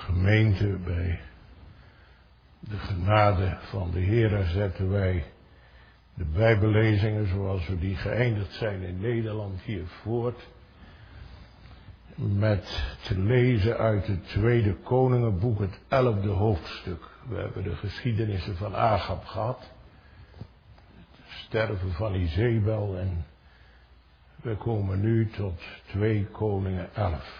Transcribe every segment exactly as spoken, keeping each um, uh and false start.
Gemeente, bij de genade van de Heer zetten wij de Bijbellezingen zoals we die geëindigd zijn in Nederland hier voort. Met te lezen uit het tweede Koningenboek, het elfde hoofdstuk. We hebben de geschiedenissen van Agab gehad. Het sterven van Izebel en we komen nu tot twee Koningen elf.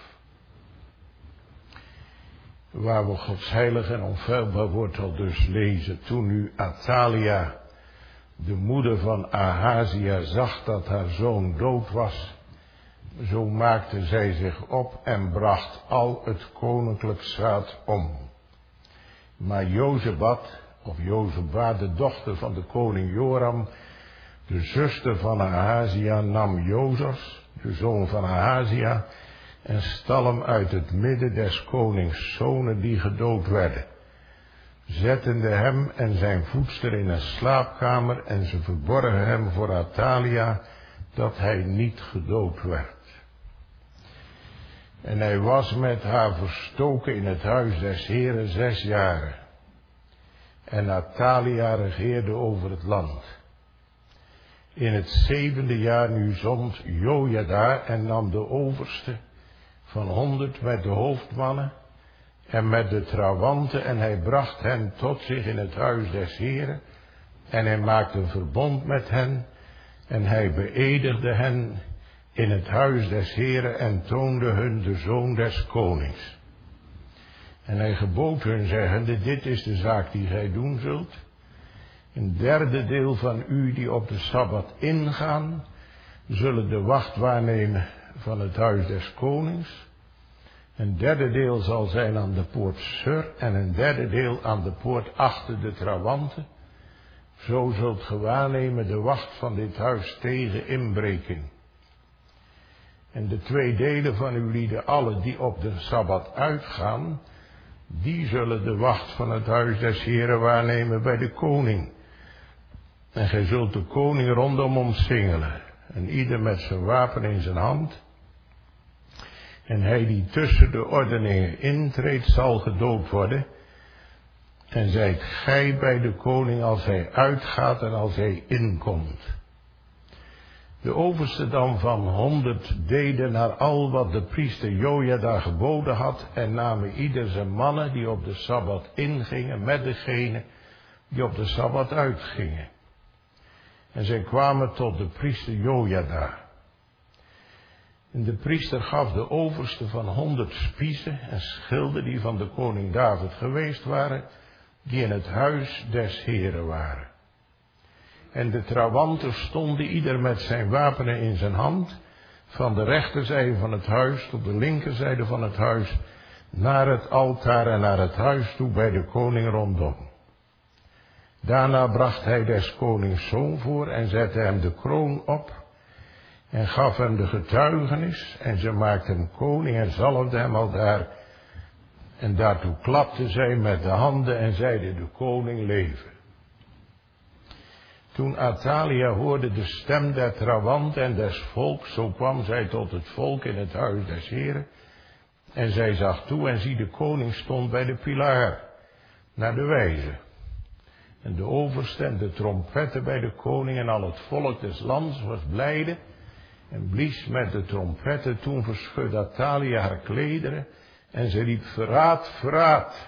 Waar we Gods heilig en onfeilbaar woord al dus lezen. Toen nu Athalia, de moeder van Ahazia, zag dat haar zoon dood was, zo maakte zij zich op en bracht al het koninklijk zaad om. Maar Jozebat, of Jozeba, de dochter van de koning Joram, de zuster van Ahazia, nam Jozas, de zoon van Ahazia, en stal hem uit het midden des konings zonen die gedood werden, zettende hem en zijn voedster in een slaapkamer, en ze verborgen hem voor Athalia, dat hij niet gedood werd. En hij was met haar verstoken in het huis des Heren zes jaren. En Athalia regeerde over het land. In het zevende jaar nu zond Jojada en nam de overste van honderd met de hoofdmannen en met de trawanten, en hij bracht hen tot zich in het huis des Heren, en hij maakte een verbond met hen, en hij beëdigde hen in het huis des Heren en toonde hun de zoon des konings. En hij gebood hun zeggende, dit is de zaak die gij doen zult. Een derde deel van u die op de Sabbat ingaan, zullen de wacht waarnemen van het huis des konings. Een derde deel zal zijn aan de poort Sur en een derde deel aan de poort achter de trawanten. Zo zult ge waarnemen de wacht van dit huis tegen inbreking. En de twee delen van uw lieden, alle die op de Sabbat uitgaan, die zullen de wacht van het huis des Heren waarnemen bij de koning. En gij zult de koning rondom omsingelen, en ieder met zijn wapen in zijn hand. En hij die tussen de ordeningen intreedt, zal gedood worden. En zijt gij bij de koning als hij uitgaat en als hij inkomt. De overste dan van honderd deden naar al wat de priester Jojada geboden had, en namen ieder zijn mannen die op de Sabbat ingingen met degene die op de Sabbat uitgingen. En zij kwamen tot de priester Jojada. En de priester gaf de overste van honderd spiezen en schilden die van de koning David geweest waren, die in het huis des Heren waren. En de trawanten stonden ieder met zijn wapenen in zijn hand, van de rechterzijde van het huis tot de linkerzijde van het huis, naar het altaar en naar het huis toe bij de koning rondom. Daarna bracht hij des konings zoon voor en zette hem de kroon op, en gaf hem de getuigenis, en ze maakte hem koning en zalfde hem aldaar. En daartoe klapte zij met de handen en zeide, de koning leven. Toen Athalia hoorde de stem der trawanten en des volks, zo kwam zij tot het volk in het huis des Heren. En zij zag toe, en zie, de koning stond bij de pilaar, naar de wijze. En de overste en de trompetten bij de koning en al het volk des lands was blijde, en blies met de trompetten. Toen verschudde Athalia haar klederen, en ze riep, verraad, verraad.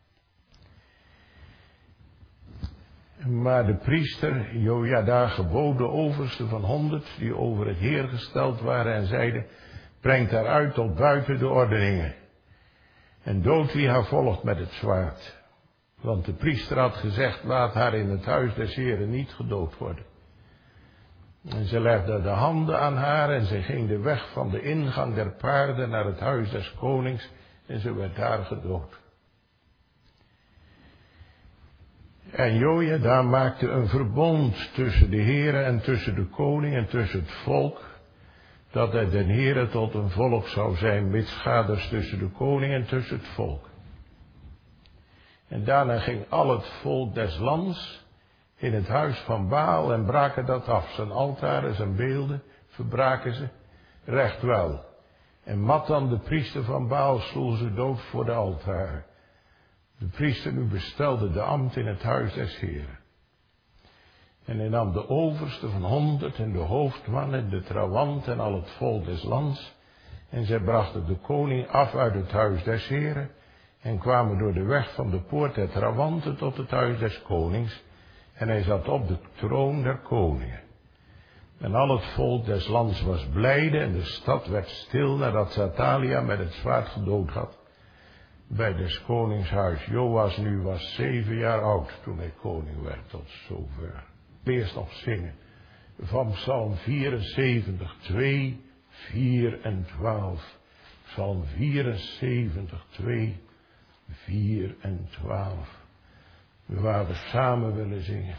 Maar de priester Jojada gebood de overste van honderd, die over het heer gesteld waren, en zeide, brengt haar uit tot buiten de ordeningen, en dood wie haar volgt met het zwaard. Want de priester had gezegd, laat haar in het huis des Heren niet gedood worden. En ze legde de handen aan haar, en ze ging de weg van de ingang der paarden naar het huis des konings, en ze werd daar gedood. En Jojada maakte een verbond tussen de Heere en tussen de koning en tussen het volk, dat hij den Heere tot een volk zou zijn, mitsgaders tussen de koning en tussen het volk. En daarna ging al het volk des lands in het huis van Baal en braken dat af. Zijn altaren, zijn beelden, verbraken ze recht wel. En Mattan, de priester van Baal, sloeg ze dood voor de altaren. De priester nu bestelde de ambt in het huis des Heren. En hij nam de overste van honderd en de hoofdman en de trawant en al het volk des lands. En zij brachten de koning af uit het huis des Heren en kwamen door de weg van de poort der trawanten tot het huis des konings. En hij zat op de troon der koningen. En al het volk des lands was blijde en de stad werd stil nadat ze Athalia met het zwaard gedood had. Bij des konings huis. Joas nu was zeven jaar oud toen hij koning werd, tot zover. Eerst nog zingen van Psalm vierenzeventig, twee, vier en twaalf. Psalm vierenzeventig, twee, vier en twaalf. Waar we samen willen zingen.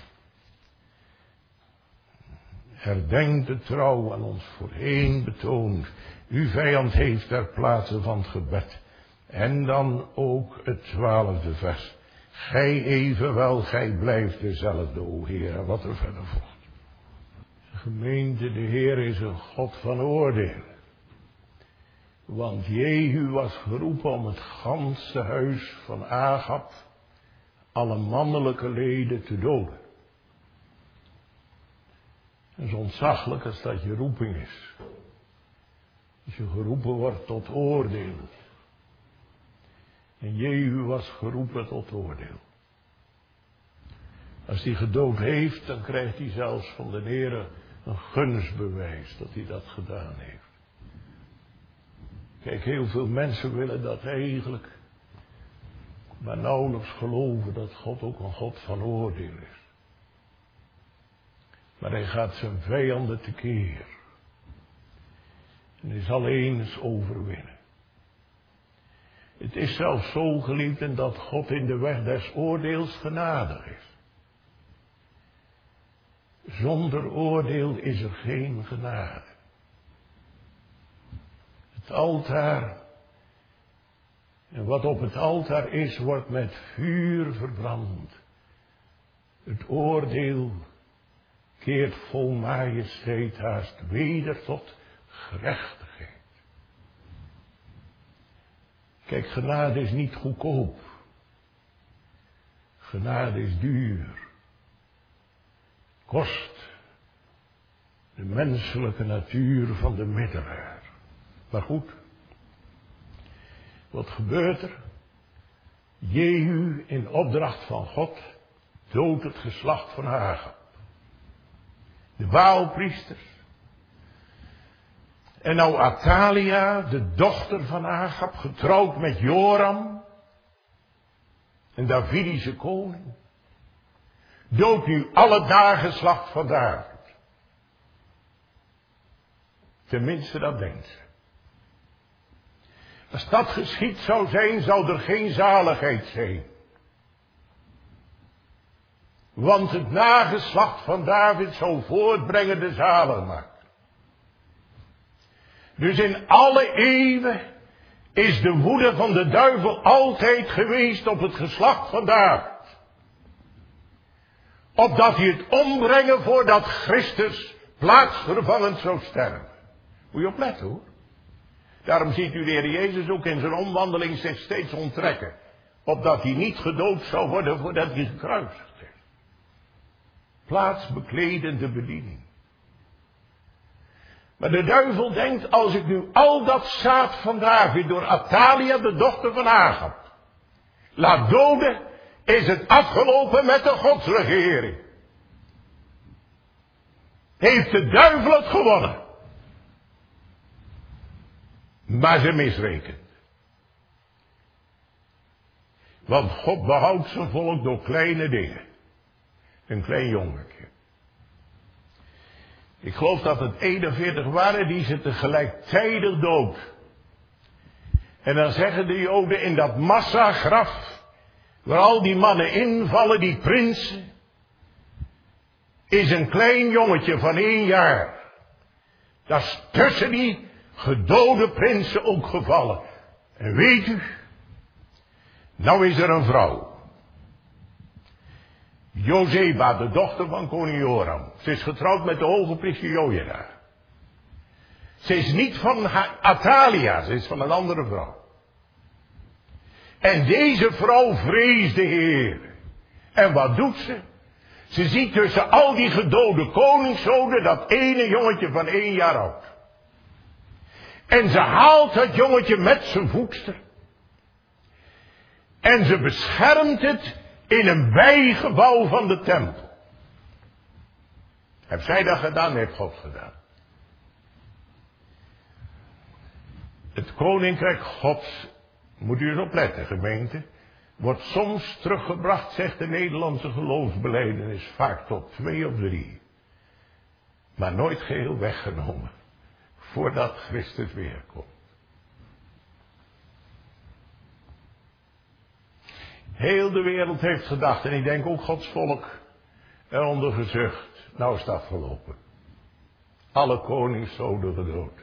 Herdenk de trouw aan ons voorheen betoond. Uw vijand heeft ter plaatse van het gebed. En dan ook het twaalfde vers. Gij evenwel, gij blijft dezelfde, o Heer. En wat er verder volgt. Gemeente, de Heer is een God van oordeel. Want Jehu was geroepen om het ganse huis van Agab, alle mannelijke leden te doden. Het is ontzaglijk als dat je roeping is. Als je geroepen wordt tot oordeel. En Jehu was geroepen tot oordeel. Als hij gedood heeft, dan krijgt hij zelfs van de Heere een gunstbewijs dat hij dat gedaan heeft. Kijk, heel veel mensen willen dat eigenlijk, maar nauwelijks geloven dat God ook een God van oordeel is. Maar hij gaat zijn vijanden tekeer. En hij zal eens overwinnen. Het is zelfs zo, geliefden, dat God in de weg des oordeels genadig is. Zonder oordeel is er geen genade. Het altaar, en wat op het altaar is, wordt met vuur verbrand. Het oordeel keert vol majesteit haast weder tot gerechtigheid. Kijk, genade is niet goedkoop. Genade is duur. Kost de menselijke natuur van de middelaar. Maar goed, wat gebeurt er? Jehu in opdracht van God doodt het geslacht van Agab. De Baalpriesters. En nou Athalia, de dochter van Agab, getrouwd met Joram, een Davidische koning, doodt nu alle nageslacht van David. Tenminste, dat denkt ze. Als dat geschied zou zijn, zou er geen zaligheid zijn. Want het nageslacht van David zou voortbrengen de zaligmaker. Dus in alle eeuwen is de woede van de duivel altijd geweest op het geslacht van David. Opdat hij het ombrengen voordat Christus plaatsvervangend zou sterven. Moet je opletten hoor. Daarom ziet u de Heer Jezus ook in zijn omwandeling zich steeds onttrekken. Opdat hij niet gedood zou worden voordat hij gekruisigd is. Plaatsbekledende bediening. Maar de duivel denkt, als ik nu al dat zaad van David door Athalia, de dochter van Agab, laat doden, is het afgelopen met de godsregering. Heeft de duivel het gewonnen. Maar ze misrekent. Want God behoudt zijn volk door kleine dingen. Een klein jongetje. Ik geloof dat het eenenveertig waren die ze tegelijkertijd dood. En dan zeggen de Joden in dat massagraf, waar al die mannen invallen, die prinsen, is een klein jongetje van één jaar. Dat is tussen die gedode prinsen ook gevallen. En weet u, nou is er een vrouw. Jozeba, de dochter van koning Joram. Ze is getrouwd met de hoge priester Jojada. Ze is niet van Athalia, ze is van een andere vrouw. En deze vrouw vreest de Heer. En wat doet ze? Ze ziet tussen al die gedode koningszonen dat ene jongetje van één jaar oud. En ze haalt dat jongetje met zijn voedster. En ze beschermt het in een bijgebouw van de tempel. Heb zij dat gedaan? Heeft God gedaan. Het koninkrijk Gods, moet u eens opletten gemeente, wordt soms teruggebracht, zegt de Nederlandse geloofsbelijdenis, vaak tot twee of drie. Maar nooit geheel weggenomen, voordat Christus weer komt. Heel de wereld heeft gedacht, en ik denk ook Gods volk, eronder gezucht, nou is het afgelopen. Alle koningszonen gedood.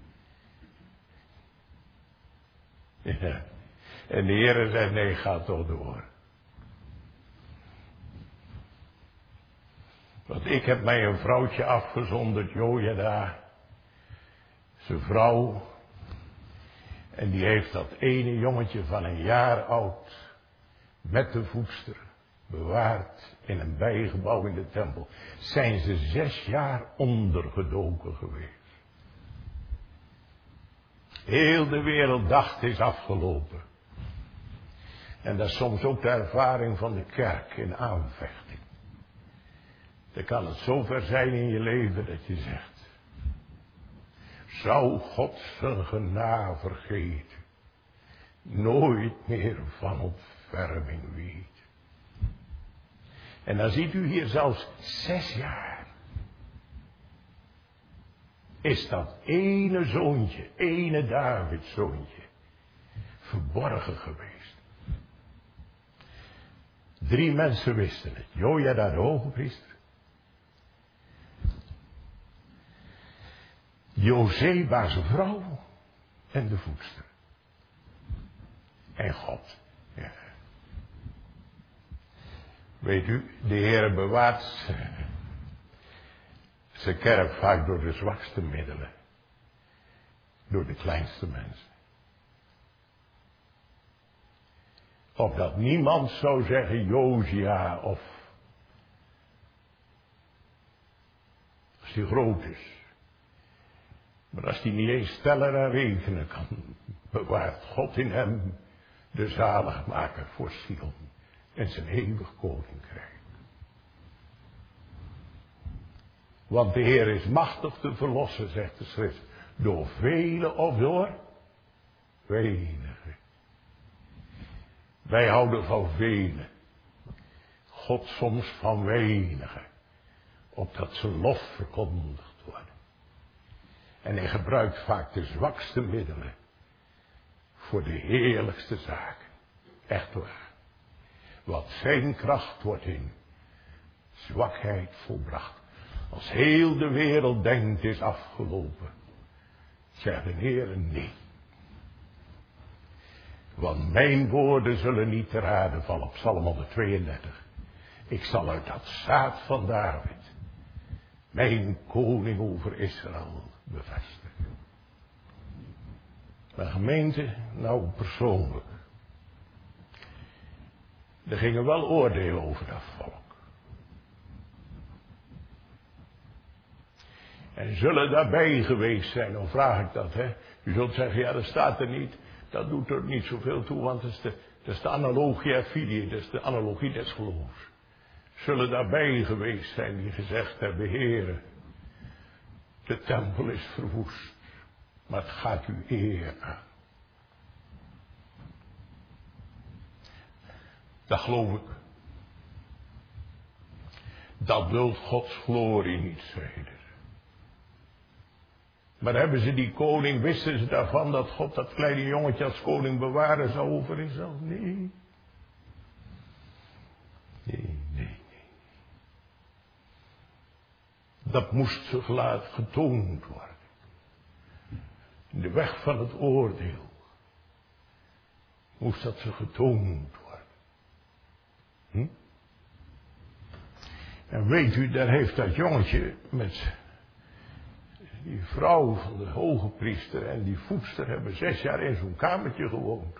Ja. En de Heer zei, nee, ga toch door. Want ik heb mij een vrouwtje afgezonderd, Jojada, zijn vrouw. En die heeft dat ene jongetje van een jaar oud met de voedster bewaard in een bijgebouw in de tempel. Zijn ze zes jaar ondergedoken geweest. Heel de wereld dacht, het is afgelopen. En dat is soms ook de ervaring van de kerk in aanvechting. Dan kan het zover zijn in je leven dat je zegt, zou God zijn genade vergeten, nooit meer van ontferming weet. En dan ziet u hier zelfs zes jaar. Is dat ene zoontje, ene Davids zoontje, verborgen geweest. Drie mensen wisten het. Jojada de hogepriester. Jozeba zijn vrouw. En de voedster. En God. Ja. Weet u, de Heer bewaart zijn kerk vaak door de zwakste middelen. Door de kleinste mensen. Opdat niemand zou zeggen Josia of als die groot is. Maar als die niet eens tellen en rekenen kan, bewaart God in hem de zaligmaker voor Sion en zijn eeuwig koninkrijk. Want de Heer is machtig te verlossen, zegt de schrift, door velen of door wenigen. Wij houden van velen. God soms van wenigen. Opdat zijn lof verkondigd wordt. En hij gebruikt vaak de zwakste middelen. Voor de heerlijkste zaken. Echt waar. Want zijn kracht wordt in zwakheid volbracht. Als heel de wereld denkt is afgelopen. Zegt de Heer nee. Want mijn woorden zullen niet te raden vallen. Op Psalm honderdtweeëndertig. Ik zal uit dat zaad van David mijn koning over Israël bevestigen. Maar gemeente, nou persoonlijk. Er gingen wel oordelen over dat volk. En zullen daarbij geweest zijn, dan vraag ik dat, hè. U zult zeggen, ja, dat staat er niet. Dat doet er niet zoveel toe, want dat is de, dat is de analogia fidei, dat is de analogie des geloofs. Zullen daarbij geweest zijn die gezegd hebben, Heere, de tempel is verwoest, maar het gaat u eer aan. Dat geloof ik. Dat wil Gods glorie niet zijn. Maar hebben ze die koning, wisten ze daarvan dat God dat kleine jongetje als koning bewaren zou over Israël? Nee. Nee, nee, nee. Dat moest zich laten getoond worden. In de weg van het oordeel moest dat ze getoond worden. Hm? En weet u, daar heeft dat jongetje met Die vrouw van de hoge priester en die voedster hebben zes jaar in zo'n kamertje gewoond.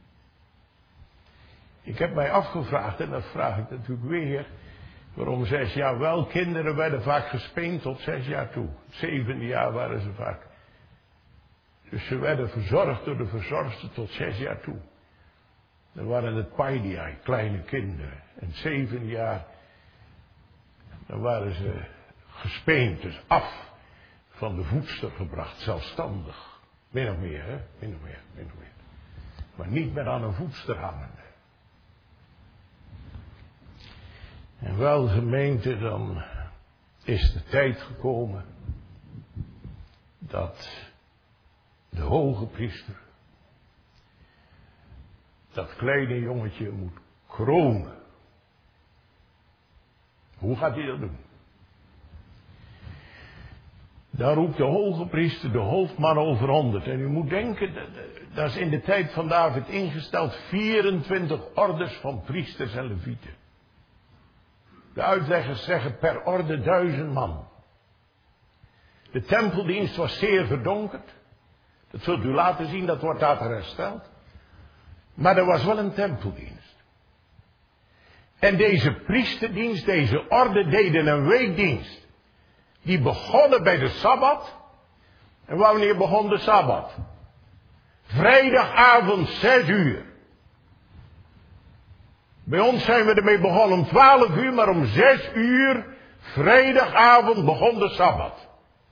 Ik heb mij afgevraagd, en dat vraag ik natuurlijk weer, waarom zes jaar wel. Kinderen werden vaak gespeend tot zes jaar toe. Het zevende jaar waren ze vaak. Dus ze werden verzorgd door de verzorgster tot zes jaar toe. Dan waren het paidiai, kleine kinderen. En het zevende jaar, dan waren ze gespeend, dus af van de voedster gebracht, zelfstandig. Min of meer, hè? Min of meer, min of meer. Maar niet meer aan een voedster hangende. En wel, gemeente, dan is de tijd gekomen dat de hoge priester dat kleine jongetje moet kronen. Hoe gaat hij dat doen? Daar roept de hoge priester de hoofdman over honderd. En u moet denken, dat is in de tijd van David ingesteld, vierentwintig ordes van priesters en levieten. De uitleggers zeggen per orde duizend man. De tempeldienst was zeer verdonkerd. Dat zult u laten zien, dat wordt later hersteld. Maar er was wel een tempeldienst. En deze priesterdienst, deze orde deden een weekdienst. Die begonnen bij de Sabbat. En wanneer begon de Sabbat? Vrijdagavond zes uur. Bij ons zijn we ermee begonnen om twaalf uur, maar om zes uur vrijdagavond begon de Sabbat.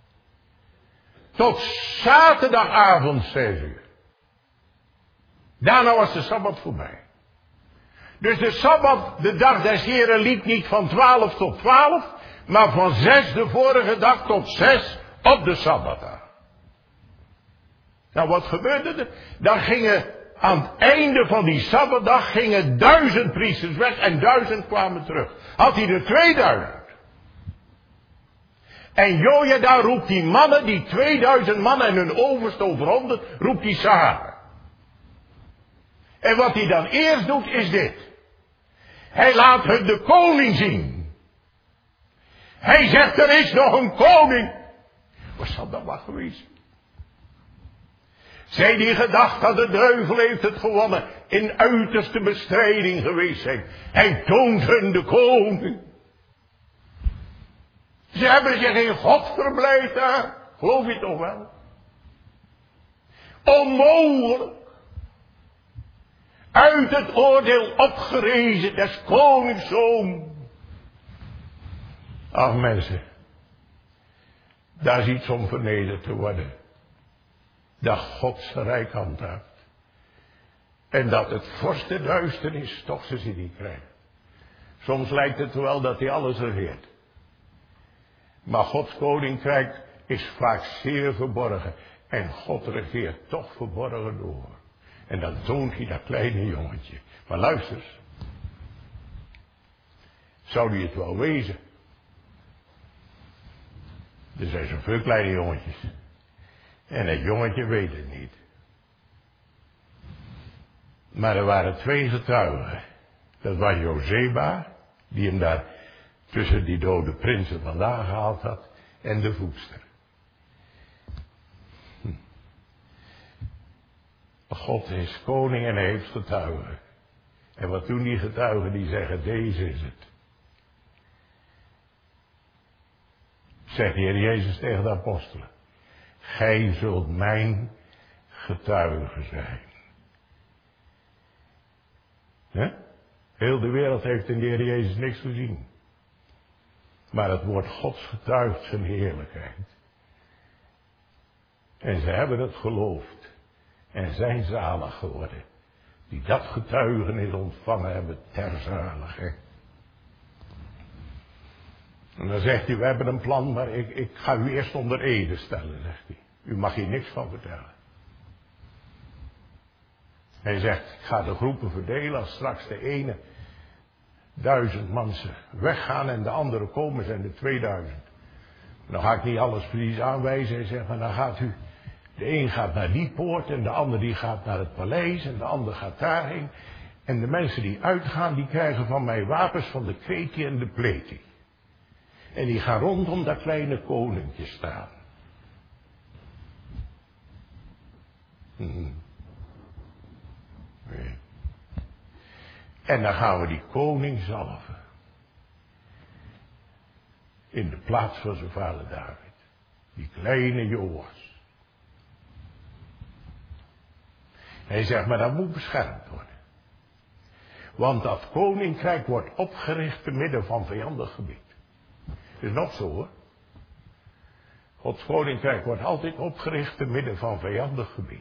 Tot zaterdagavond zes uur. Daarna was de Sabbat voorbij. Dus de Sabbat, de dag des Heren, liep niet van twaalf tot twaalf, maar van zes de vorige dag tot zes op de Sabbat. Nou, wat gebeurde er? Dan gingen aan het einde van die Sabbatdag gingen duizend priesters weg en duizend kwamen terug. Had hij er tweeduizend. En Jojada roept die mannen, die tweeduizend mannen en hun overste over honderd, roept hij samen. En wat hij dan eerst doet is dit. Hij laat hun de koning zien. Hij zegt, er is nog een koning. Wat zal dat maar geweest? Zij die gedacht dat de duivel heeft het gewonnen, in uiterste bestrijding geweest zijn. Hij toont hun de koning. Ze hebben zich in God verblijd daar. Geloof je toch wel? Onmogelijk. Uit het oordeel opgerezen des konings zoon. Ach mensen. Daar is iets om vernederd te worden. Dat God zijn rijk handhaaft. En dat het vorste duisternis toch zijn zin niet krijgt. Soms lijkt het wel dat hij alles regeert. Maar Gods koninkrijk is vaak zeer verborgen. En God regeert toch verborgen door. En dan toont hij dat kleine jongetje. Maar luister eens. Zou die het wel wezen? Er zijn zoveel kleine jongetjes. En het jongetje weet het niet. Maar er waren twee getuigen. Dat was Jozeba, die hem daar tussen die dode prinsen vandaan gehaald had, en de voedster. Hm. God is koning en hij heeft getuigen. En wat doen die getuigen? Die zeggen, deze is het. Zegt de Heer Jezus tegen de apostelen. Gij zult mijn getuige zijn. He? Heel de wereld heeft in de Heer Jezus niks gezien. Maar het woord Gods getuigt zijn heerlijkheid. En ze hebben het geloofd. En zijn zalig geworden. Die dat getuigenis ontvangen hebben ter zaligheid. En dan zegt hij, we hebben een plan, maar ik, ik ga u eerst onder ede stellen, zegt hij. U mag hier niks van vertellen. Hij zegt, ik ga de groepen verdelen als straks de ene duizend mensen weggaan en de andere komen, zijn er tweeduizend. Dan ga ik niet alles precies aanwijzen. Hij zegt, maar dan gaat u, de een gaat naar die poort en de ander die gaat naar het paleis en de ander gaat daarheen. En de mensen die uitgaan, die krijgen van mij wapens van de kreti en de pleti. En die gaan rondom dat kleine koninkje staan. Mm-hmm. Nee. En dan gaan we die koning zalven. In de plaats van zijn vader David. Die kleine Joas. Hij zegt, maar dat moet beschermd worden. Want dat koninkrijk wordt opgericht te midden van vijandig gebied. Dat is nog zo hoor. Gods koninkrijk wordt altijd opgericht te midden van vijandig gebied.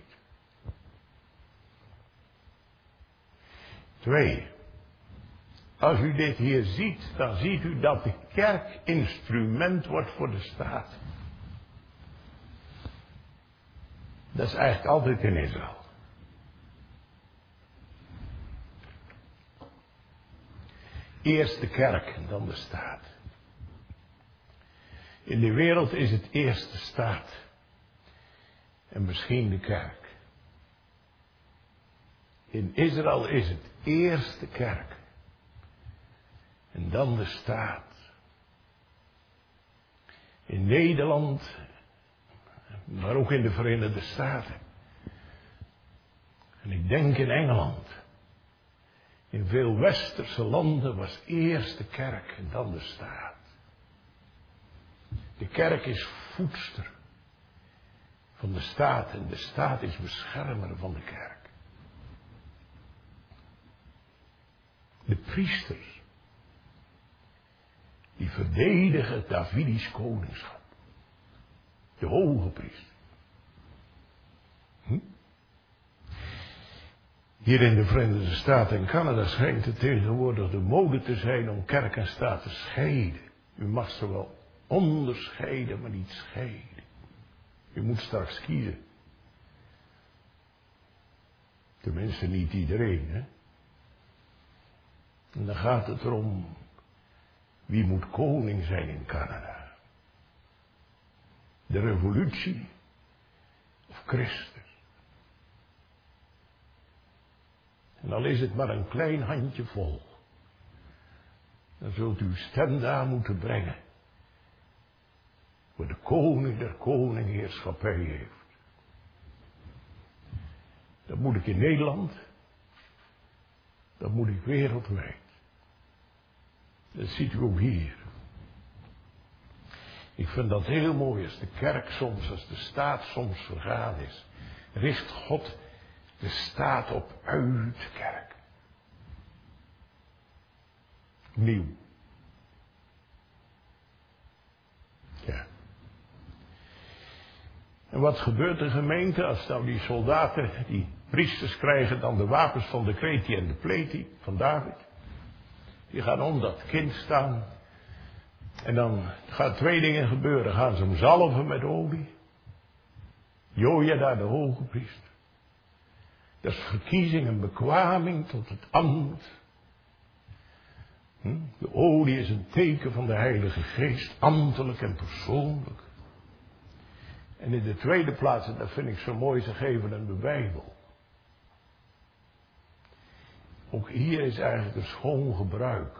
Twee. Als u dit hier ziet, dan ziet u dat de kerk instrument wordt voor de staat. Dat is eigenlijk altijd in Israël. Eerst de kerk en dan de staat. In de wereld is het eerst de staat. En misschien de kerk. In Israël is het eerst de kerk. En dan de staat. In Nederland, maar ook in de Verenigde Staten. En ik denk in Engeland. In veel westerse landen was eerst de kerk en dan de staat. De kerk is voedster van de staat en de staat is beschermer van de kerk. De priesters, die verdedigen het Davidisch koningschap. De hoge priester. Hm? Hier in de Verenigde Staten en Canada schijnt het tegenwoordig de mode te zijn om kerk en staat te scheiden. U mag ze wel onderscheiden, maar niet scheiden. U moet straks kiezen. Tenminste niet iedereen, hè. En dan gaat het erom, wie moet koning zijn in Canada? De revolutie of Christus? En dan is het maar een klein handje vol. Dan zult u uw stem daar moeten brengen. Waar de koning der koning heerschappij heeft. Dat moet ik in Nederland. Dat moet ik wereldwijd. Dat ziet u ook hier. Ik vind dat heel mooi als de kerk soms, als de staat soms vergaan is. Richt God de staat op uit de kerk. Nieuw. Ja. En wat gebeurt de gemeente als nou die soldaten, die priesters krijgen dan de wapens van de kreti en de pleti van David. Die gaan om dat kind staan. En dan gaan twee dingen gebeuren. Gaan ze hem zalven met olie. Jojada, de hoge priester. Dat is verkiezing en bekwaming tot het ambt. De olie is een teken van de Heilige Geest, ambtelijk en persoonlijk. En in de tweede plaats, en dat vind ik zo mooi, ze geven hem de Bijbel. Ook hier is eigenlijk een schoon gebruik.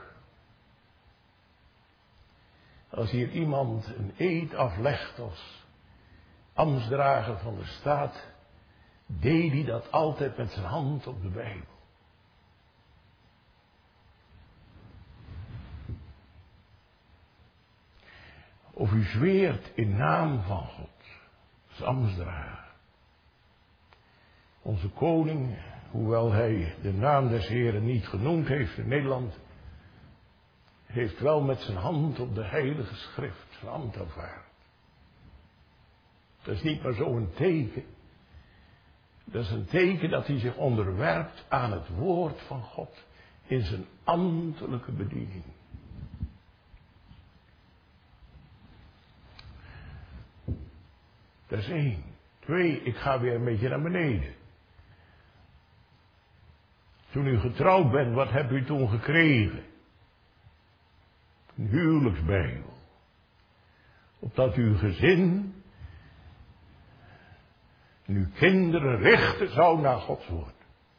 Als hier iemand een eed aflegt als ambtsdrager van de staat, deed hij dat altijd met zijn hand op de Bijbel. Of u zweert in naam van God, als ambtsdrager. Onze koning, hoewel hij de naam des Heren niet genoemd heeft in Nederland, heeft wel met zijn hand op de heilige schrift zijn ambt aanvaard. Dat is niet maar zo'n teken. Dat is een teken dat hij zich onderwerpt aan het woord van God in zijn ambtelijke bediening. Dat is één. Twee, ik ga weer een beetje naar beneden. Toen u getrouwd bent, wat hebt u toen gekregen? Een huwelijksbijbel. Opdat uw gezin en uw kinderen richten zou naar Gods woord.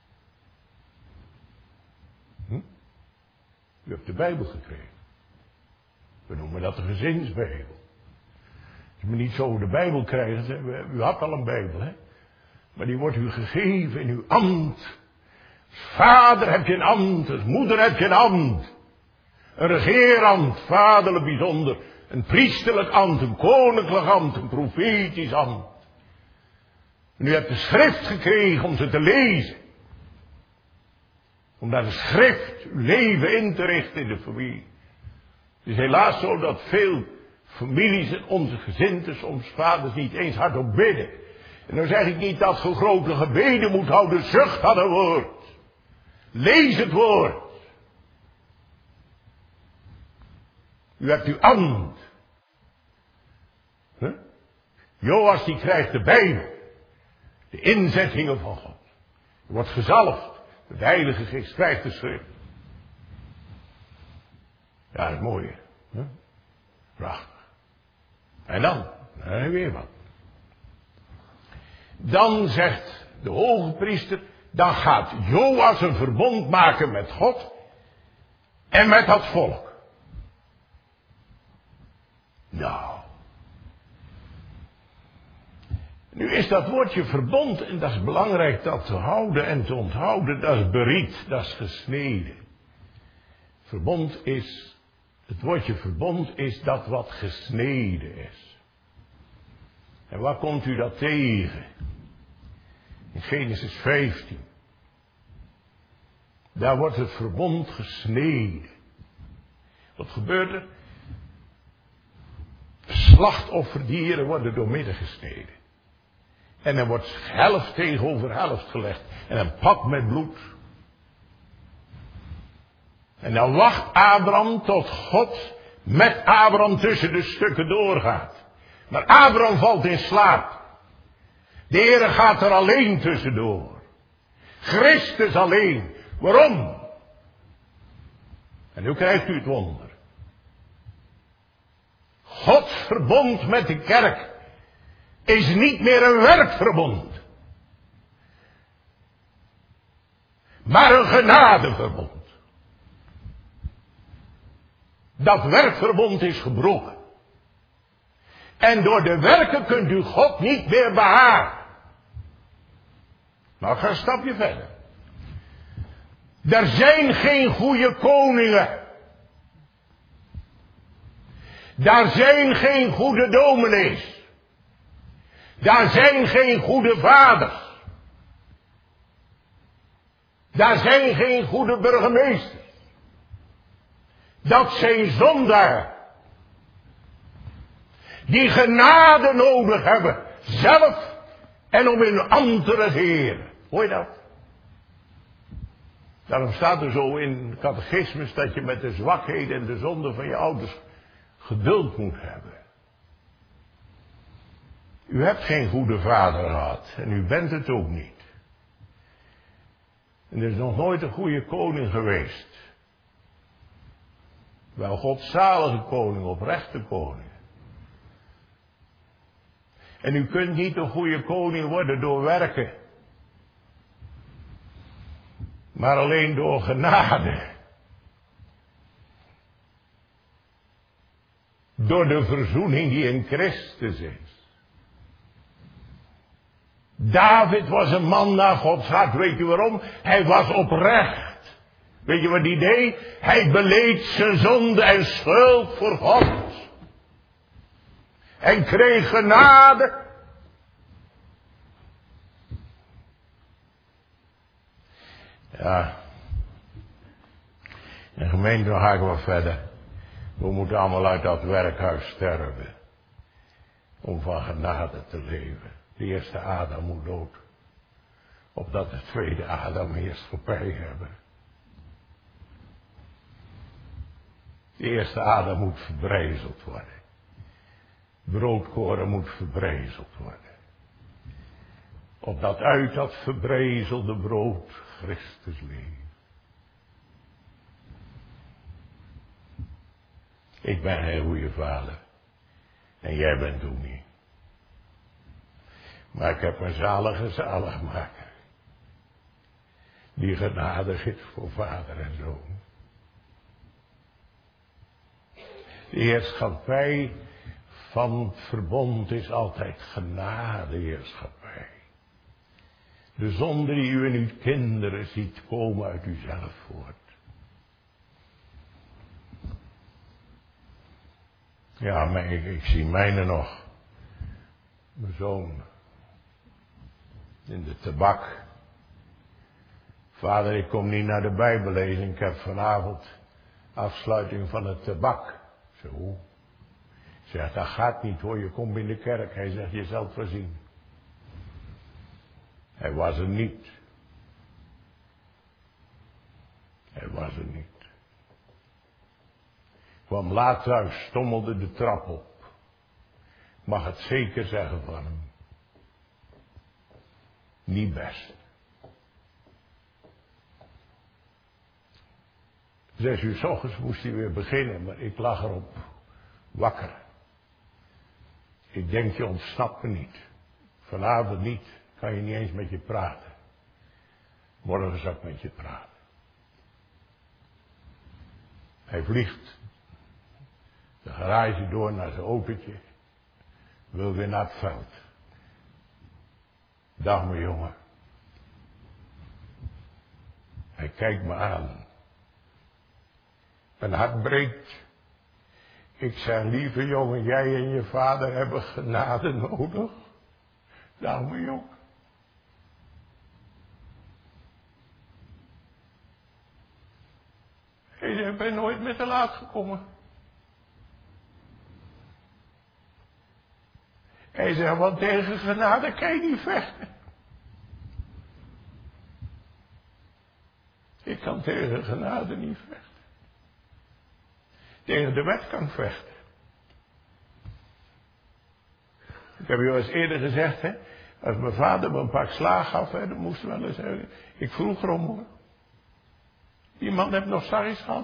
Hm? U hebt de Bijbel gekregen. We noemen dat de gezinsbijbel. Als je me niet zo de Bijbel krijgt, u had al een Bijbel, hè? Maar die wordt u gegeven in uw ambt. Als vader heb je een ambt, als moeder heb je een ambt. Een regeerambt, vaderlijk bijzonder. Een priesterlijk ambt, een koninklijk ambt, een profetisch ambt. En u hebt de schrift gekregen om ze te lezen. Om naar de schrift uw leven in te richten in de familie. Het is helaas zo dat veel families en onze gezinten soms vaders niet eens hardop bidden. En dan zeg ik niet dat je grote gebeden moet houden, zucht aan het woord. Lees het woord. U hebt uw ambt. Huh? Joas die krijgt de Bijbel. De inzettingen van God. Er wordt gezalfd. De Heilige Geest krijgt de schrift. Ja, dat is mooi. Hè? Prachtig. En dan? Nee, weer wat. Dan zegt de hoge priester, dan gaat Joas een verbond maken met God en met dat volk. Nou. Nu is dat woordje verbond, en dat is belangrijk dat te houden en te onthouden, dat is beriet, dat is gesneden. Verbond is, het woordje verbond is dat wat gesneden is. En waar komt u dat tegen? In Genesis vijftien. Daar wordt het verbond gesneden. Wat gebeurt er? Slachtofferdieren worden doormidden gesneden. En er wordt helft tegenover helft gelegd. En een pak met bloed. En dan wacht Abraham tot God met Abraham tussen de stukken doorgaat. Maar Abraham valt in slaap. De Heere gaat er alleen tussendoor. Christus alleen. Waarom? En nu krijgt u het wonder. Gods verbond met de kerk is niet meer een werkverbond. Maar een genadeverbond. Dat werkverbond is gebroken. En door de werken kunt u God niet meer behagen. Nou, ik ga een stapje verder. Er zijn geen goede koningen. Daar zijn geen goede dominees. Daar zijn geen goede vaders. Daar zijn geen goede burgemeesters. Dat zijn zondaar. Die genade nodig hebben. Zelf en om in ambt te regeren. Hoor je dat? Daarom staat er zo in het catechismus dat je met de zwakheden en de zonden van je ouders geduld moet hebben. U hebt geen goede vader gehad. En u bent het ook niet. En er is nog nooit een goede koning geweest. Wel godzalige koning, oprechte koning. En u kunt niet een goede koning worden door werken. Maar alleen door genade. Door de verzoening die in Christus is. David was een man naar Gods hart. Weet je waarom? Hij was oprecht. Weet je wat hij deed? Hij beleed zijn zonde en schuld voor God. En kreeg genade. Ja. En gemeente, dan ga ik wel verder. We moeten allemaal uit dat werkhuis sterven. Om van genade te leven. De eerste Adam moet dood. Opdat de tweede Adam heerschappij hebben. De eerste Adam moet verbrijzeld worden. Broodkoren moet verbrijzeld worden. Opdat uit dat verbrijzelde brood Christus leeft. Ik ben geen goede vader. En jij bent ook niet. Maar ik heb een zalige zaligmaker. Die genadig is voor vader en zoon. De heerschappij van het verbond is altijd genadeheerschappij. De zonde die u in uw kinderen ziet komen uit uzelf voort. Ja, maar ik, ik zie mijne nog. Mijn zoon. In de tabak. Vader, ik kom niet naar de Bijbellezing. Ik heb vanavond afsluiting van het tabak. Zo. Ik zeg, dat gaat niet hoor, je komt in de kerk. Hij zegt, je zal het wel zien. Hij was er niet. Hij was er niet. Kwam laat thuis, stommelde de trap op. Mag het zeker zeggen van hem. Niet best. Zes uur 's ochtends moest hij weer beginnen, maar ik lag erop wakker. Ik denk, je ontsnapt me niet. Vanavond niet, kan je niet eens met je praten. Morgen zal ik met je praten. Hij vliegt de garage door naar zijn autootje. Wil weer naar het veld. Dag mijn jongen. Hij kijkt me aan. Mijn hart breekt. Ik zeg, lieve jongen, jij en je vader hebben genade nodig. Dag mijn jongen. Hij zegt, ik ben nooit met te laat gekomen. Hij zegt, want tegen genade kan je niet vechten. Ik kan tegen genade niet vechten. Tegen de wet kan ik vechten. Ik heb je al eens eerder gezegd, hè. Als mijn vader me een pak slaag gaf, hè, dan moest wel eens zeggen. Ik vroeg erom hoor. Die man heeft nog sarries gehad.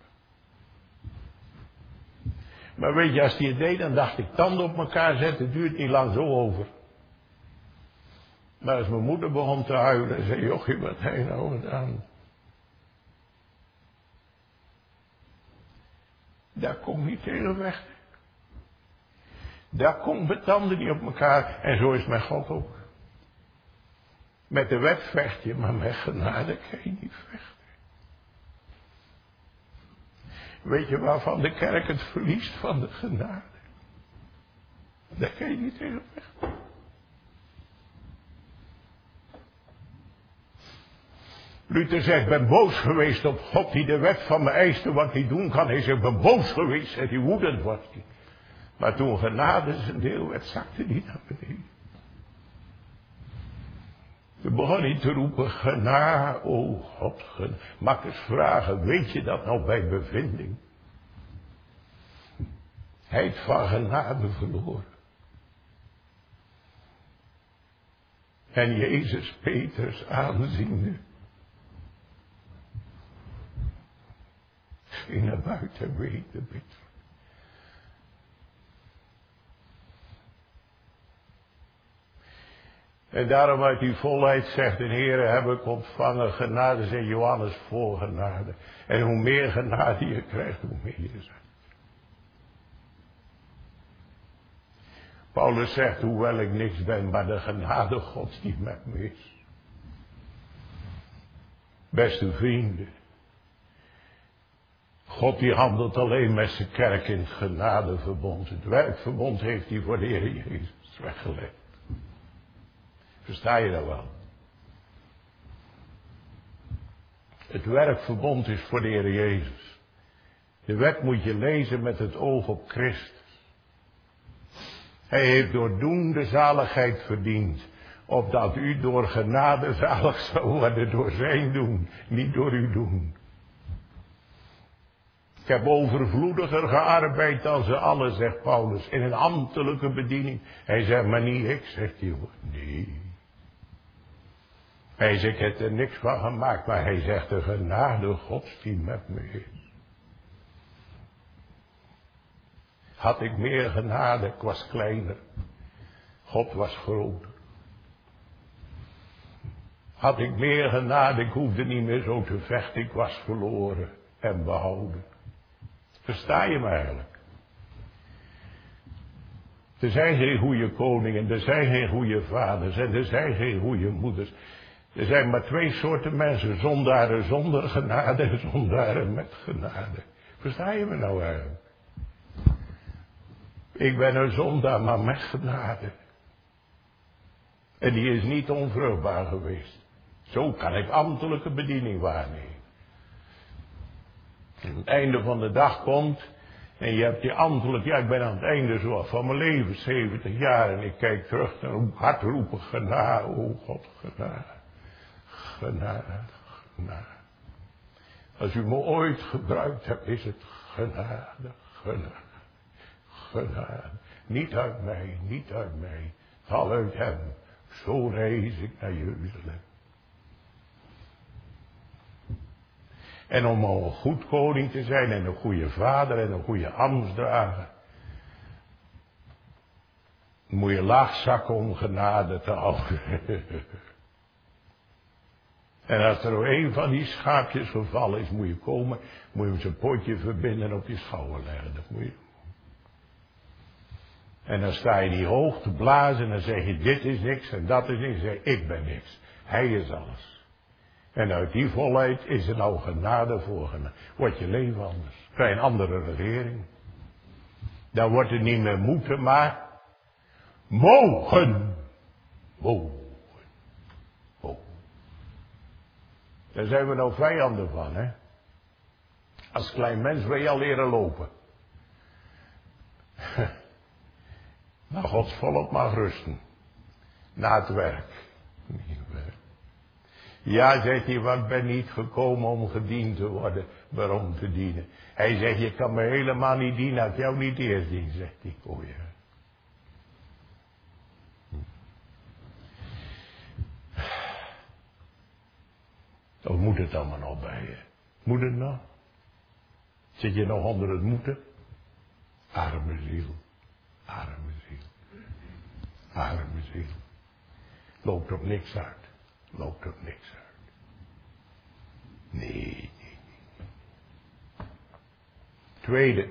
Maar weet je, als hij het deed, dan dacht ik, tanden op elkaar zetten, het duurt niet lang zo over. Maar als mijn moeder begon te huilen, zei jochie, wat heb je nou gedaan? Daar kon niet tegen vechten. Daar kon mijn tanden niet op elkaar. En zo is mijn God ook. Met de wet vecht je, maar met genade kan je niet vechten. Weet je waarvan de kerk het verliest? Van de genade. Daar kan je niet tegen vechten. Luther zegt, ik ben boos geweest op God die de wet van me eiste wat hij doen kan. Hij zegt, ik ben boos geweest en die woedend was hij. Maar toen genade zijn deel werd, zakte hij naar beneden. Toen begon hij te roepen, genade, o God, genade. Mag ik eens vragen, weet je dat nou bij bevinding? Hij heeft van genade verloren. En Jezus Petrus aanziende, ging naar buiten weten bid. En daarom uit die volheid zegt de Heere, heb ik ontvangen genade, zei Johannes, vol genade. En hoe meer genade je krijgt, hoe meer je zegt. Paulus zegt, hoewel ik niks ben, maar de genade Gods die met me is. Beste vrienden, God die handelt alleen met zijn kerk in het genadeverbond. Het werkverbond heeft hij voor de Heer Jezus weggelegd. Versta je dat wel? Het werkverbond is voor de Heer Jezus. De wet moet je lezen met het oog op Christus. Hij heeft door doen de zaligheid verdiend. Opdat u door genade zalig zou worden door zijn doen. Niet door uw doen. Ik heb overvloediger gearbeid dan ze allen, zegt Paulus. In een ambtelijke bediening. Hij zegt, maar niet ik, zegt hij. Nee. Hij zegt, ik heb er niks van gemaakt. Maar hij zegt, de genade Gods die met me is. Had ik meer genade, ik was kleiner. God was groter. Had ik meer genade, ik hoefde niet meer zo te vechten. Ik was verloren en behouden. Versta je me eigenlijk? Er zijn geen goede koningen, er zijn geen goede vaders en er zijn geen goede moeders. Er zijn maar twee soorten mensen. Zondaren zonder genade en zondaren met genade. Versta je me nou eigenlijk? Ik ben een zondaar, maar met genade. En die is niet onvruchtbaar geweest. Zo kan ik ambtelijke bediening waarnemen. En het einde van de dag komt. En je hebt die ambtelijk. Ja, ik ben aan het einde zo van mijn leven. zeventig jaar. En ik kijk terug en hard roepen. Genade, oh God, genade. Genade, genade. Als u me ooit gebruikt hebt, is het genade, genade, genade. Niet uit mij, niet uit mij. Het al uit hem. Zo reis ik naar Jeruzalem. En om al een goed koning te zijn en een goede vader en een goede ambtsdrager, moet je laag zakken om genade te houden. En als er een van die schaapjes gevallen is, moet je komen, moet je hem zijn potje verbinden en op je schouder leggen. Dat moet je doen. En dan sta je die hoog te blazen en dan zeg je, dit is niks en dat is niks. En dan zeg je, ik ben niks. Hij is alles. En uit die volheid is er nou genade voorgenomen. Wordt je leven anders. Krijg je een andere regering. Dan wordt het niet meer moeten, maar mogen. Mogen. Mogen. Daar zijn we nou vijanden van, hè. Als klein mens wil je al leren lopen. Maar Gods volk mag rusten. Na het werk. Ja, zegt hij, want ik ben niet gekomen om gediend te worden, maar om te dienen. Hij zegt, je kan me helemaal niet dienen als ik jou niet eerst dien, zegt hij. Oh ja. Of moet het allemaal nog bij je? Moet het nog? Zit je nog onder het moeten? Arme ziel. Arme ziel. Arme ziel. Loopt op niks uit. Loopt op niks uit. Nee, nee, nee. Tweede.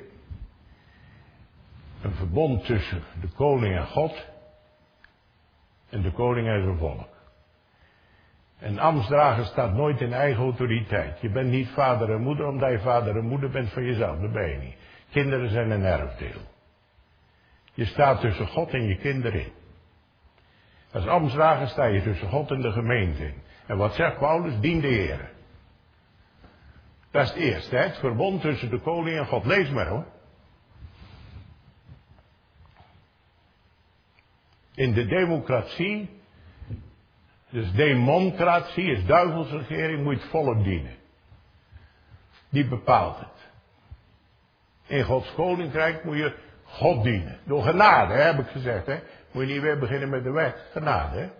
Een verbond tussen de koning en God. En de koning en zijn volk. Een ambtsdrager staat nooit in eigen autoriteit. Je bent niet vader en moeder omdat je vader en moeder bent van jezelf. Dat ben je niet. Kinderen zijn een erfdeel. Je staat tussen God en je kinderen in. Als ambtsdrager sta je tussen God en de gemeente in. En wat zegt Paulus? Dien de Heer. Dat is het eerste, hè? Het verbond tussen de koning en God. Lees maar hoor. In de democratie, dus democratie is duivelsregering, moet je het volk dienen. Die bepaalt het. In Gods koninkrijk moet je God dienen. Door genade, hè, heb ik gezegd, hè. Moet je niet weer beginnen met de wet. Genade, hè.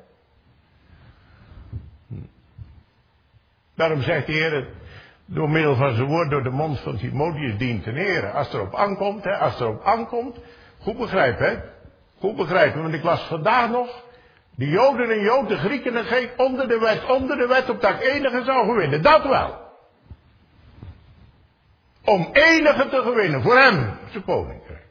Daarom zegt de Heer, door middel van zijn woord, door de mond van Timotheus dient ten ere. Als het erop aankomt, hè, als het erop aankomt, goed begrijpen, hè. Goed begrijpen, want ik las vandaag nog, de Joden en Jood, de Grieken en Greek, onder de wet, onder de wet, opdat ik enige zou gewinnen. Dat wel. Om enige te gewinnen, voor hem, zijn koninkrijk.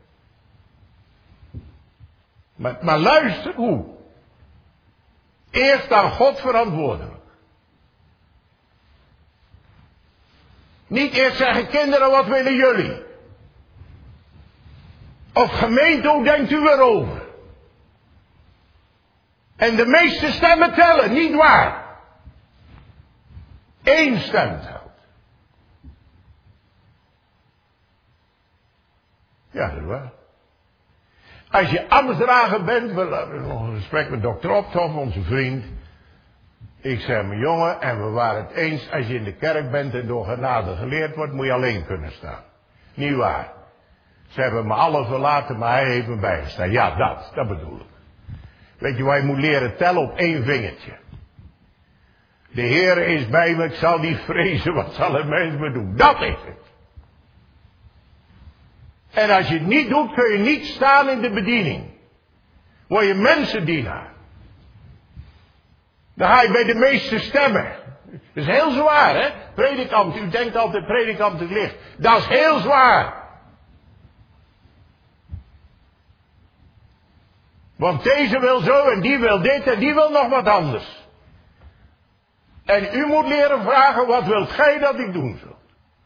Maar, maar luister, hoe? Eerst aan God verantwoordelijk. Niet eerst zeggen, kinderen, wat willen jullie? Of gemeente, hoe denkt u erover? En de meeste stemmen tellen, niet waar? Eén stem telt. Ja, dat is waar. Als je ambtsdrager bent, we hadden nog een gesprek met dokter Optoff, onze vriend. Ik zei, mijn jongen, en we waren het eens, als je in de kerk bent en door genade geleerd wordt, moet je alleen kunnen staan. Niet waar. Ze hebben me alle verlaten, maar hij heeft me bijgestaan. Ja, dat, dat bedoel ik. Weet je waar je moet leren tellen? Op één vingertje. De Heer is bij me, ik zal niet vrezen, wat zal een mens me doen? Dat is het. En als je het niet doet, kun je niet staan in de bediening. Word je mensendienaar. Dan ga je bij de meeste stemmen. Dat is heel zwaar, hè? Predikant, u denkt altijd predikant het licht. Dat is heel zwaar. Want deze wil zo en die wil dit en die wil nog wat anders. En u moet leren vragen, wat wilt gij dat ik doen zal?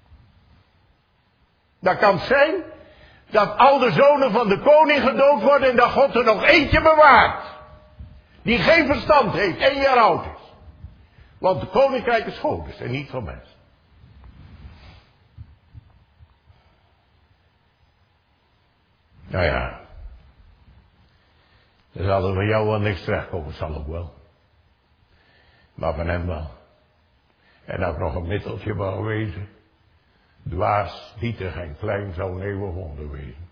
Dat kan zijn dat al de zonen van de koning gedood worden en dat God er nog eentje bewaart. Die geen verstand heeft, één jaar oud is. Want de koninkrijk is Godes en niet van mensen. Nou ja. Er zal er van jou wel niks terechtkomen, zal ook wel. Maar van hem wel. En ook nog een middeltje wou wezen. Dwaas, nietig en klein zou een eeuwig wonder wezen.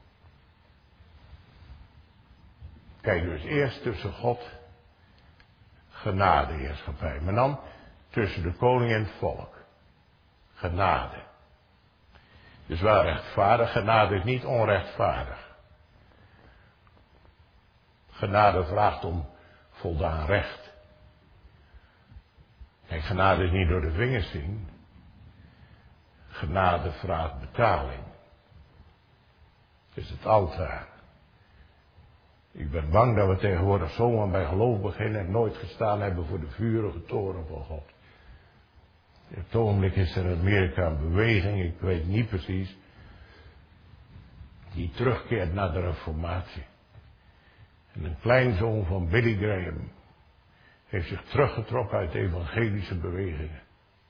Kijk dus eerst tussen God, genade heerschappij. Maar dan tussen de koning en het volk. Genade. Dus wel rechtvaardig, genade is niet onrechtvaardig. Genade vraagt om voldaan recht. Kijk, genade is niet door de vingers zien. Genade vraagt betaling. Het is het altaar. Ik ben bang dat we tegenwoordig zomaar bij geloof beginnen en nooit gestaan hebben voor de vurige toren van God. Op het ogenblik is er in Amerika een beweging, ik weet niet precies, die terugkeert naar de reformatie. En een kleinzoon van Billy Graham heeft zich teruggetrokken uit de evangelische bewegingen.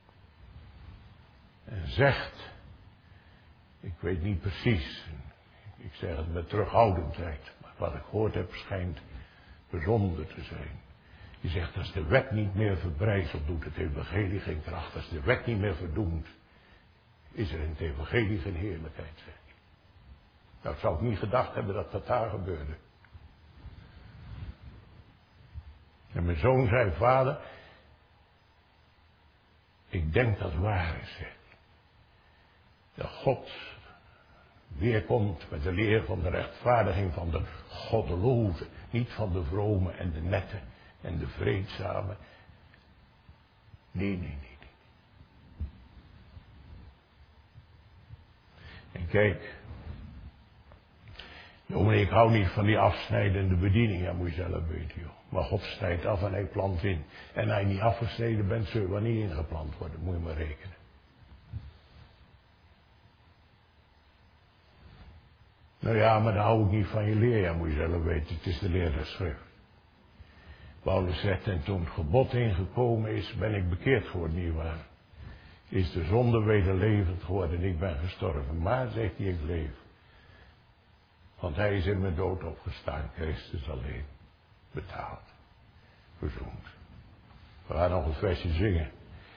En zegt, ik weet niet precies, ik zeg het met terughoudendheid, maar wat ik gehoord heb schijnt bijzonder te zijn. Die zegt, als de wet niet meer verbrijzelt, doet het evangelie geen kracht. Als de wet niet meer verdoemt, is er in het evangelie geen heerlijkheid, zegt hij. Nou, ik zou ook niet gedacht hebben dat dat daar gebeurde. En mijn zoon zei, vader, ik denk dat het waar is, zegt hij. Dat God weerkomt met de leer van de rechtvaardiging van de goddeloze, niet van de vrome en de nette en de vreedzame. Nee, nee, nee, nee. En kijk, jongen, ik hou niet van die afsnijdende bediening, dat moet je zelf weten, joh. Maar God snijdt af en hij plant in. En als je niet afgesneden bent, zul je wel niet ingeplant worden, moet je maar rekenen. Nou ja, maar dan hou ik niet van je leer, ja, moet je zelf weten, het is de leer der schrift. Paulus zegt, en toen het gebod ingekomen is, ben ik bekeerd geworden, nietwaar? Is de zonde wederlevend geworden en ik ben gestorven. Maar, zegt hij, ik leef. Want hij is in mijn dood opgestaan, Christus alleen. Betaald. Verzoend. We gaan nog een versje zingen.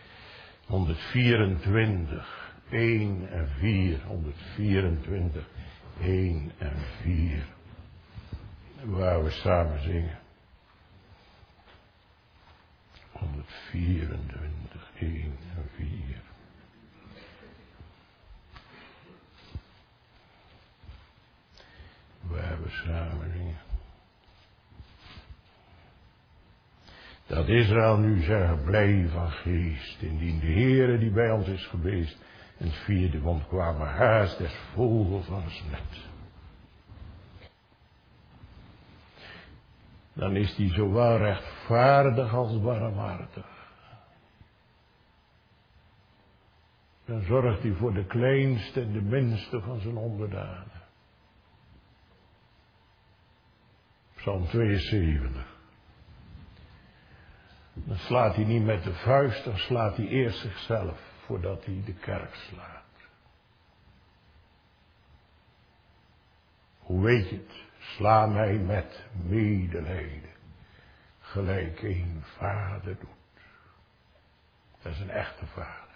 honderdvierentwintig, één en vier. honderdvierentwintig, één en vier. Waar we samen zingen. honderdvierentwintig, één en vier. Waar we samen zingen. Dat Israël nu zeggen, blij van geest, indien de Heere die bij ons is geweest, en het vierde, want kwamen haast des vogels van het net. Dan is die zowel rechtvaardig als barmhartig. Dan zorgt hij voor de kleinste en de minste van zijn onderdanen. Psalm tweeënzeventig. Dan slaat hij niet met de vuist, dan slaat hij eerst zichzelf voordat hij de kerk slaat. Hoe weet je het? Sla mij met medelijden, gelijk een vader doet. Dat is een echte vader.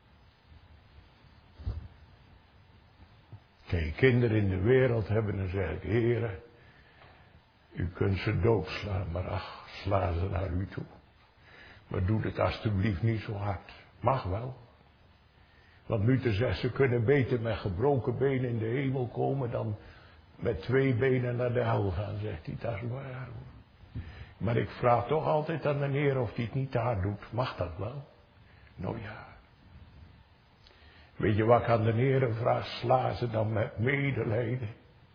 Kijk, kinderen in de wereld hebben, dan zeg ik, Heere, u kunt ze doodslaan, maar ach, sla ze naar u toe. Maar doe het alstublieft niet zo hard. Mag wel. Want Luther zegt, ze kunnen beter met gebroken benen in de hemel komen dan met twee benen naar de hel gaan, zegt hij. Dat is waar. Maar ik vraag toch altijd aan de Heer of hij het niet te hard doet. Mag dat wel? Nou ja. Weet je wat ik aan de Heer vraag? Sla ze dan met medelijden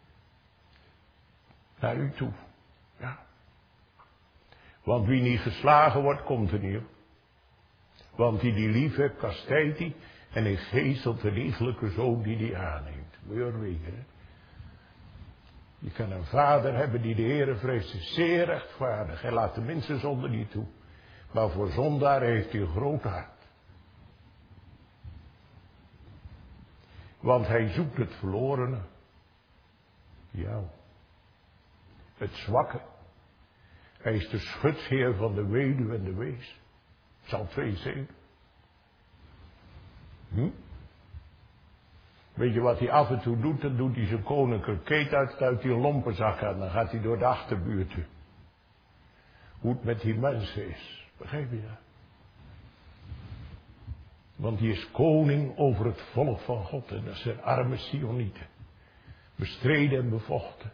naar u toe. Ja. Want wie niet geslagen wordt, komt er niet op. Want die die lief heeft, kastijdt hij. En hij geestelt de lieflijke zoon die die aanneemt. Moet je wel weten, hè? Je kan een vader hebben die de Heere vreest, is zeer rechtvaardig. Hij laat de mensen zonde niet toe. Maar voor zondaar heeft hij een groot hart. Want hij zoekt het verlorene. Ja. Het zwakke. Hij is de schutsheer van de weduwe en de wees. Psalm tweeënzeventig. Hm? Weet je wat hij af en toe doet? Dan doet hij zijn koninklijke keet uit, stuit hij een lompenzak aan. Dan gaat hij door de achterbuurt. Hoe het met die mensen is. Begrijp je dat? Want die is koning over het volk van God. En dat zijn arme Sionieten. Bestreden en bevochten.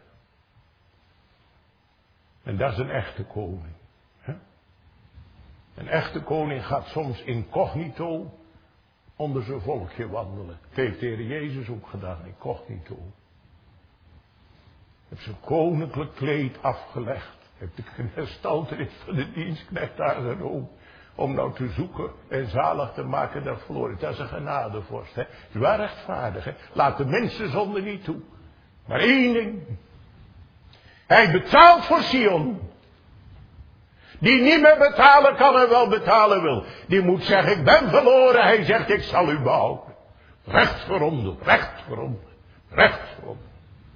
En dat is een echte koning. Hè? Een echte koning gaat soms incognito onder zijn volkje wandelen. Dat heeft de Heer Jezus ook gedaan, incognito. Heeft zijn koninklijk kleed afgelegd. Heeft de gestaltenis van de dienstknecht aangenomen. Om nou te zoeken en zalig te maken dat verloren. Dat is een genadevorst. Hè. Zwaar rechtvaardig. Hè. Laat de mensen zonde niet toe. Maar één ding. Hij betaalt voor Sion. Die niet meer betalen kan en wel betalen wil. Die moet zeggen, ik ben verloren. Hij zegt, ik zal u behouden. Recht geronden, recht geronden, recht geronden.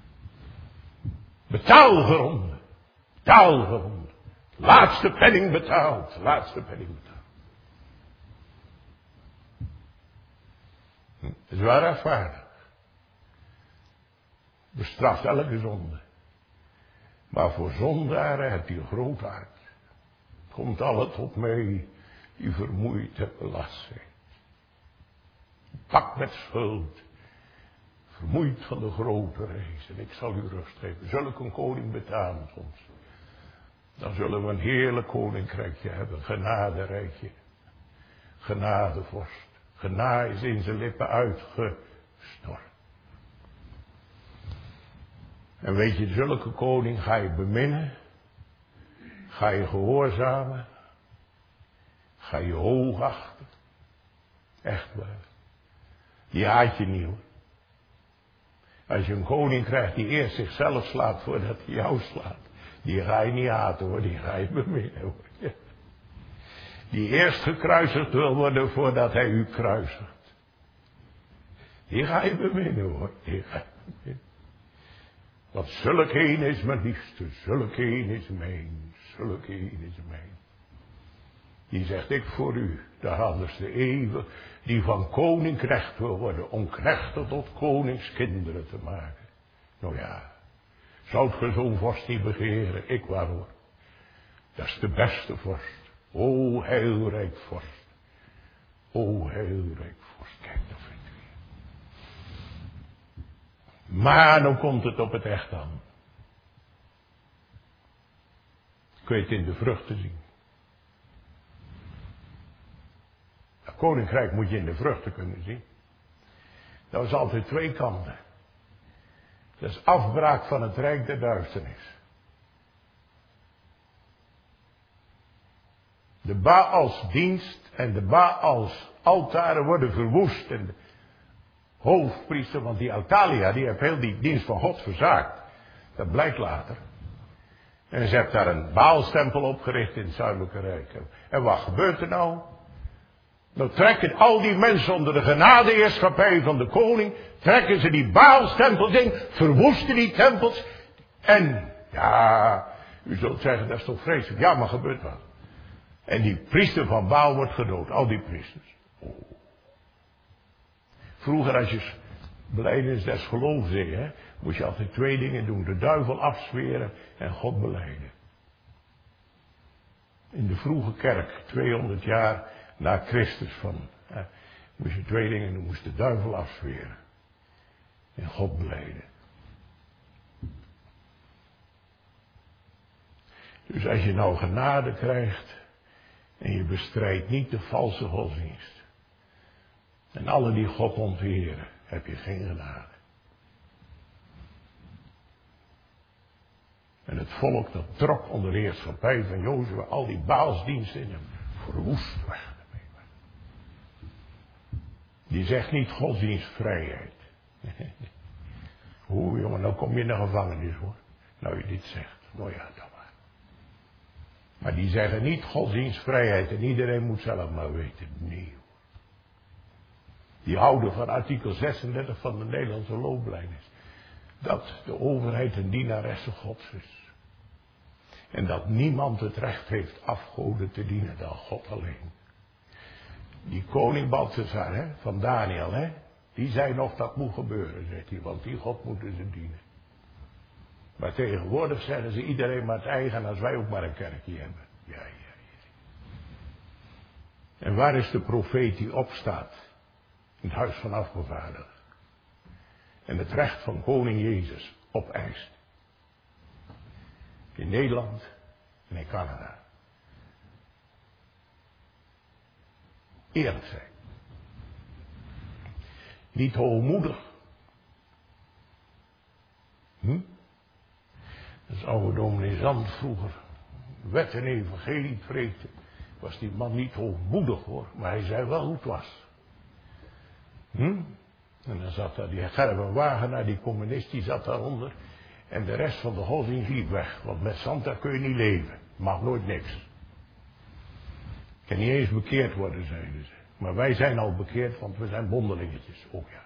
Betaal geronden, betaal geronden. Laatste penning betaald, laatste penning betaald. Hm, dat is waar rechtvaardig. Bestraft elke zonde. Maar voor zondaren heb je een groot hart. Komt alle tot mij die vermoeid en belast zijn. Pak met schuld. Vermoeid van de grote reis. En ik zal u rust geven. Zulk een koning betaamt ons. Dan zullen we een heerlijk koninkrijkje hebben. Genaderijkje. Genadevorst. Genade is in zijn lippen uitgestort. En weet je, zulke koning ga je beminnen. Ga je gehoorzamen. Ga je hoogachten. Echt waar. Die haat je niet hoor. Als je een koning krijgt die eerst zichzelf slaat voordat hij jou slaat. Die ga je niet haten hoor, die ga je beminnen hoor. Ja. Die eerst gekruisigd wil worden voordat hij u kruisigt. Die ga je beminnen hoor, die ga je beminnen. Want zulk een is mijn liefste, zulk een is mijn, zulk een is mijn. Die zegt ik voor u, de handigste eeuwen, die van koninkrecht wil worden, om knechten tot koningskinderen te maken. Nou ja, zou het zo'n vorst niet begeren? Ik waar hoor. Dat is de beste vorst. O heilrijk vorst. O heilrijk vorst. Kijk, dat vindt u. Maar dan komt het op het echt aan. Kun je het in de vruchten zien. Dat koninkrijk moet je in de vruchten kunnen zien. Dat is altijd twee kanten. Dat is afbraak van het rijk der duisternis. De Baals-dienst en de Baals-altaren worden verwoest. En de hoofdpriester, want die Atalia, die heeft heel die dienst van God verzaakt. Dat blijkt later. En ze heeft daar een Baalstempel opgericht in het Zuidelijke Rijk. En wat gebeurt er nou? Dan trekken al die mensen onder de genadeheerschappij van de koning, trekken ze die Baalstempels in, verwoesten die tempels. En, ja, u zult zeggen, dat is toch vreselijk. Ja, maar gebeurt wat. En die priester van Baal wordt gedood, al die priesters. Oh. Vroeger als je belijdenis des geloofs deed, hè, moest je altijd twee dingen doen. De duivel afzweren en God belijden. In de vroege kerk, tweehonderd jaar na Christus van, hè, moest je twee dingen doen. Moest de duivel afzweren en God belijden. Dus als je nou genade krijgt en je bestrijdt niet de valse godsdienst. En alle die God ontheren, heb je geen genade. En het volk dat trok onder de heerschappij van Jozua al die Baalsdiensten in hem verwoest weg. Die zegt niet godsdienstvrijheid. Oeh jongen, dan kom je in de gevangenis hoor. Nou je dit zegt. Nou ja, dan maar. Maar die zeggen niet godsdienstvrijheid en iedereen moet zelf maar weten. Nee. Die houden van artikel zesendertig van de Nederlandse looplijnes. Dat de overheid een dienaresse Gods is. En dat niemand het recht heeft afgoden te dienen dan God alleen. Die koning Balthasar, hè, van Daniel, hè, die zei nog dat moet gebeuren, zegt hij, want die God moeten ze dienen. Maar tegenwoordig zeggen ze iedereen maar het eigen als wij ook maar een kerkje hebben. Ja, ja, ja. En waar is de profeet die opstaat? In het huis van afgevaardigden. En het recht van koning Jezus opeist. In Nederland en in Canada. Eerlijk zijn. Niet hoogmoedig. Hm? Dat oude dominee Zand vroeger wet en evangelie preekte. Was die man niet hoogmoedig hoor, maar hij zei wel hoe het was. Hm? En dan zat daar die Gerben Wagenaar, die communist, die zat daaronder. En de rest van de godsdienst liep weg. Want met zand daar kun je niet leven. Mag nooit niks. Kan niet eens bekeerd worden, zeiden ze. Maar wij zijn al bekeerd, want we zijn bondelingetjes. Oh ja.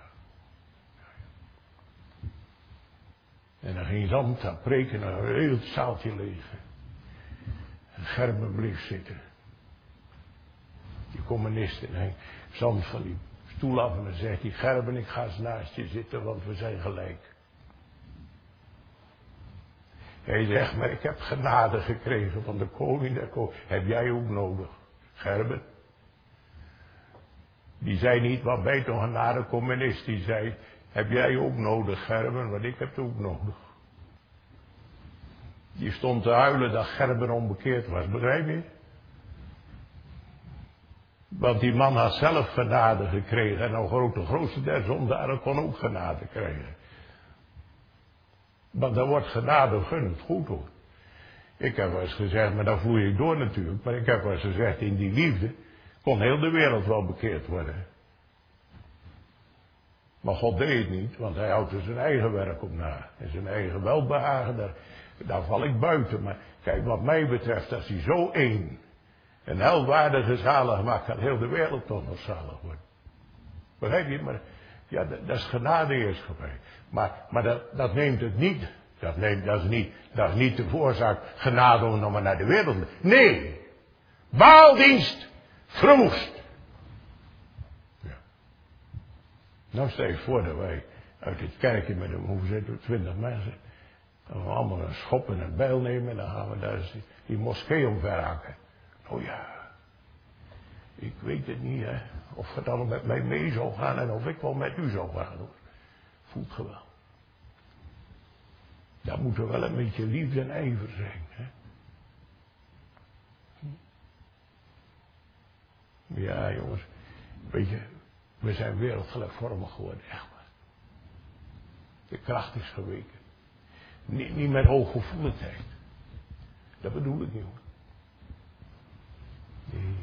En dan ging Zand daar preken en een heel zaaltje leeg. En Gerben bleef zitten. Die communisten. En hij Zand van die stoel af en dan zegt hij, Gerben, ik ga eens naast je zitten, want we zijn gelijk. Hij zegt, maar ik heb genade gekregen van de koning der koning. Heb jij ook nodig, Gerben? Die zei niet, wat ben je toch een nare communist? Die zei, heb jij ook nodig, Gerben? Want ik heb het ook nodig. Die stond te huilen dat Gerben onbekeerd was, begrijp je? Want die man had zelf genade gekregen. En nou de grootste der zondaren kon ook genade krijgen. Want dan wordt genade gunst goed hoor. Ik heb wel eens gezegd, maar dan voer je door natuurlijk. Maar ik heb wel eens gezegd, in die liefde kon heel de wereld wel bekeerd worden. Maar God deed het niet, want hij houdt er zijn eigen werk op na. En zijn eigen welbehagen, daar, daar val ik buiten. Maar kijk, wat mij betreft, als hij zo één en helwaardige zalig maakt, kan heel de wereld toch nog zalig worden. Begrijp je? Maar ja, dat, dat is genade eerst geweest. Maar, maar dat, dat neemt het niet. Dat, neemt, dat, is niet. dat is niet de voorzaak genade om nog maar naar de wereld. Nee! Baaldienst! Verwoest! Ja. Nou stel je voor dat wij uit dit kerkje met een, hoe zit het, twintig mensen. Dan we allemaal een schop en een bijl nemen en dan gaan we daar die, die moskee omverhaken. Oh ja. Ik weet het niet, hè. Of je dan met mij mee zou gaan en of ik wel met u zou gaan, hoor. Voelt ge wel. Daar moet er wel een beetje liefde en ijver zijn, hè. Ja, jongens. Weet je, we zijn wereldgelijkvormig geworden, echt waar. De kracht is geweken. Niet, niet met hooggevoeligheid. Dat bedoel ik niet, hoor. Nee.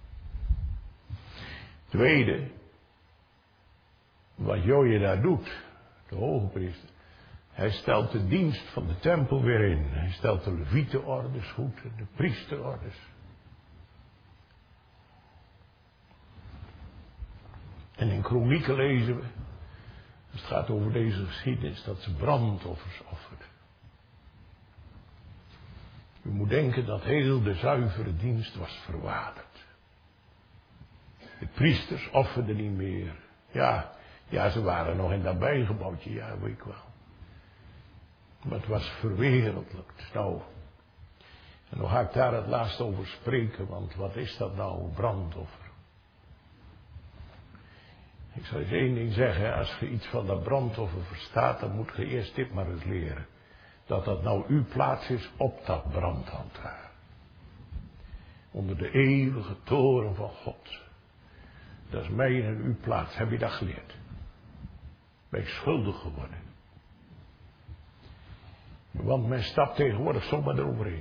Tweede, wat Joje daar doet, de hoge priester, hij stelt de dienst van de tempel weer in. Hij stelt de levietenorders goed, de priesterorders. En in Kronieken lezen we, het gaat over deze geschiedenis, dat ze brandoffers offerden. U moet denken dat heel de zuivere dienst was verwaterd. De priesters offerden niet meer. Ja, ja, ze waren nog in dat bijgebouwtje, ja, weet ik wel. Maar het was verwereldlijkt. Nou, en dan ga ik daar het laatst over spreken, want wat is dat nou, brandoffer? Ik zal eens één ding zeggen, als je iets van dat brandoffer verstaat, dan moet je eerst dit maar eens leren. Dat dat nou uw plaats is op dat brandaltaar. Onder de eeuwige toren van God. Dat is mij en uw plaats. Heb je dat geleerd? Ben ik schuldig geworden. Want men stapt tegenwoordig zomaar eroverheen.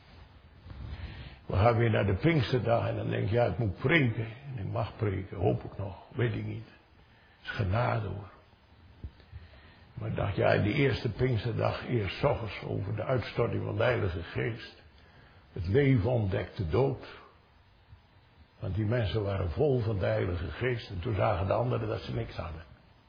We gaan weer naar de Pinksterdag en dan denk je, ja, ik moet preken. En ik mag preken, hoop ik nog, weet ik niet. is genade hoor. Maar ik dacht, ja, in die eerste Pinksterdag, eerst 's ochtends over de uitstorting van de Heilige Geest. Het leven ontdekt de dood. Want die mensen waren vol van de Heilige Geest. En toen zagen de anderen dat ze niks hadden.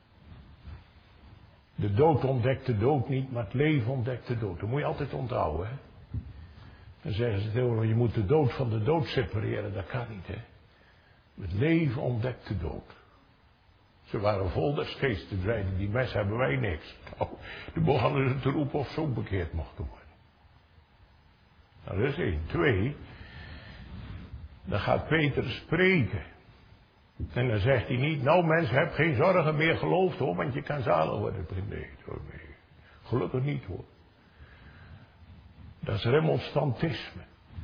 De dood ontdekt de dood niet, maar het leven ontdekt de dood. Dat moet je altijd onthouden, hè. Dan zeggen ze heel je moet de dood van de dood separeren. Dat kan niet, hè. Het leven ontdekt de dood. Ze waren vol des geestes, zeiden die mensen hebben wij niks. Nou, toen begonnen ze te roepen of ze ook bekeerd mochten worden. Nou, dat is één. Twee, dan gaat Peter spreken. En dan zegt hij niet, nou mensen, heb geen zorgen meer, geloof hoor, want je kan zalig worden. Nee, hoor, nee. Gelukkig niet hoor. Dat is remonstrantisme.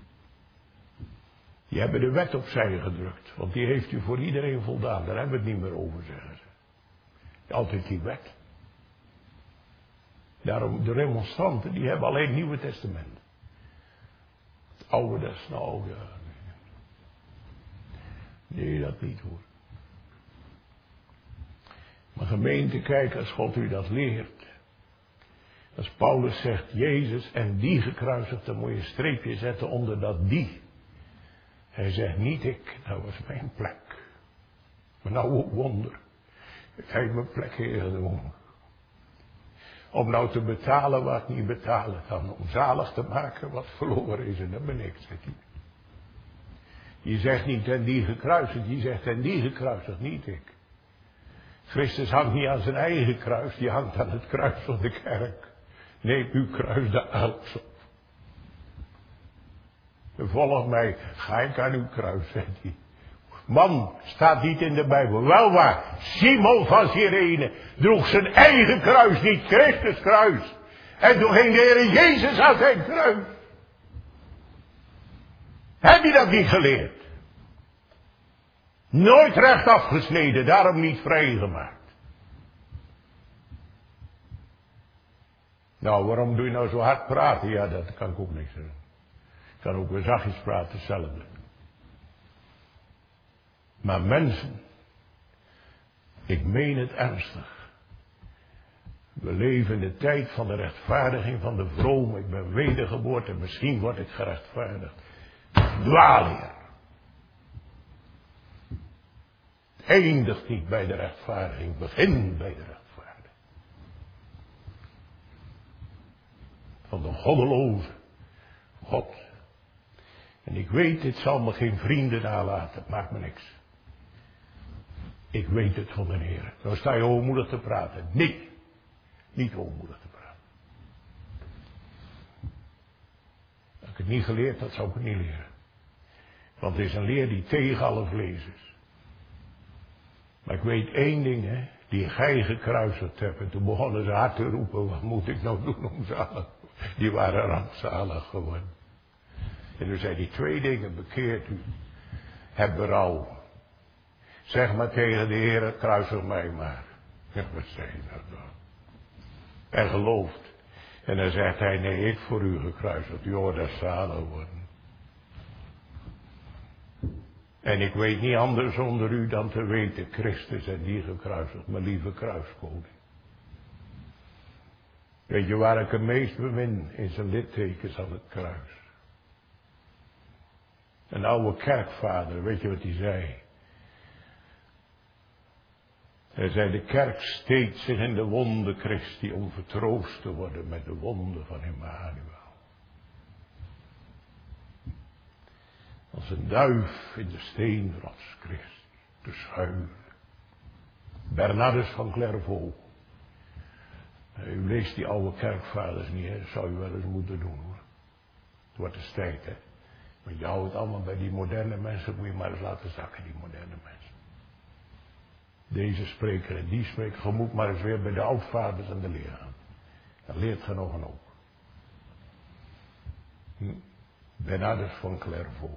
Die hebben de wet opzij gedrukt, want die heeft u voor iedereen voldaan. Daar hebben we het niet meer over, zeggen ze. Altijd die wet. Daarom, de remonstranten, die hebben alleen het Nieuwe Testament. Het oude, dat is nou, ja. Nee, dat niet hoor. Maar gemeente, kijk, als God u dat leert. Als Paulus zegt, Jezus en die gekruisigd, dan moet je een streepje zetten onder dat die. Hij zegt niet ik, dat was mijn plek. Maar nou ook wonder. Ik heb mijn plek ingenomen. Om nou te betalen wat niet betalen kan. Om zalig te maken wat verloren is. En dat ben ik, zegt hij. Je zegt niet en die gekruisigd, je zegt en die gekruisigd, niet ik. Christus hangt niet aan zijn eigen kruis, die hangt aan het kruis van de kerk. Neem uw kruis de alles op. Volg mij, ga ik aan uw kruis, zegt hij. Man, staat niet in de Bijbel. Wel waar, Simon van Cyrene droeg zijn eigen kruis, niet Christus kruis. En toen ging de Heer Jezus aan zijn kruis. Heb je dat niet geleerd? Nooit recht afgesneden, daarom niet vrijgemaakt. Nou, waarom doe je nou zo hard praten? Ja, dat kan ik ook niet zeggen. Ik kan ook weer zachtjes praten, hetzelfde. Maar mensen, ik meen het ernstig. We leven in de tijd van de rechtvaardiging van de vrome. Ik ben wedergeboren en misschien word ik gerechtvaardigd. Dwaalleer. Het eindigt niet bij de rechtvaardiging, begint bij de rechtvaardiging. Van de goddeloze God. En ik weet, dit zal me geen vrienden nalaten, het maakt me niks. Ik weet het van de Heer. Nou sta je hoogmoedig te praten. Nee, niet hoogmoedig te praten. Als ik het niet geleerd had, zou ik het niet leren. Want het is een leer die tegen alle vlees is. Maar ik weet één ding, hè. Die gij gekruisigd hebt. En toen begonnen ze hard te roepen. Wat moet ik nou doen om zalig? Die waren rampzalig geworden. En toen zei hij twee dingen. Bekeert u. Heb berouw. Zeg maar tegen de Heer, kruisig mij maar. Ja, wat zei je nou dan? En gelooft. En dan zegt hij, nee, ik voor u gekruisigd. U hoort dat zalig worden. En ik weet niet anders onder u dan te weten, Christus en die gekruisigd, mijn lieve kruiskoning. Weet je waar ik hem meest bemin? In zijn littekens aan het kruis. Een oude kerkvader, weet je wat hij zei? Hij zei, de kerk steekt zich in de wonden Christi om vertroost te worden met de wonden van Emmanuel. Als een duif in de steenrots Christi te schuilen. Bernardus van Clairvaux. U leest die oude kerkvaders niet, hè? Dat zou u wel eens moeten doen, hoor. Het wordt eens tijd, hè. Want je houdt het allemaal bij die moderne mensen, moet je maar eens laten zakken, die moderne mensen. Deze spreker en die spreker, je moet maar eens weer bij de oudvaders en de leer gaan. Dat leert je nog en ook. Hm. Bernardus van Clairvaux.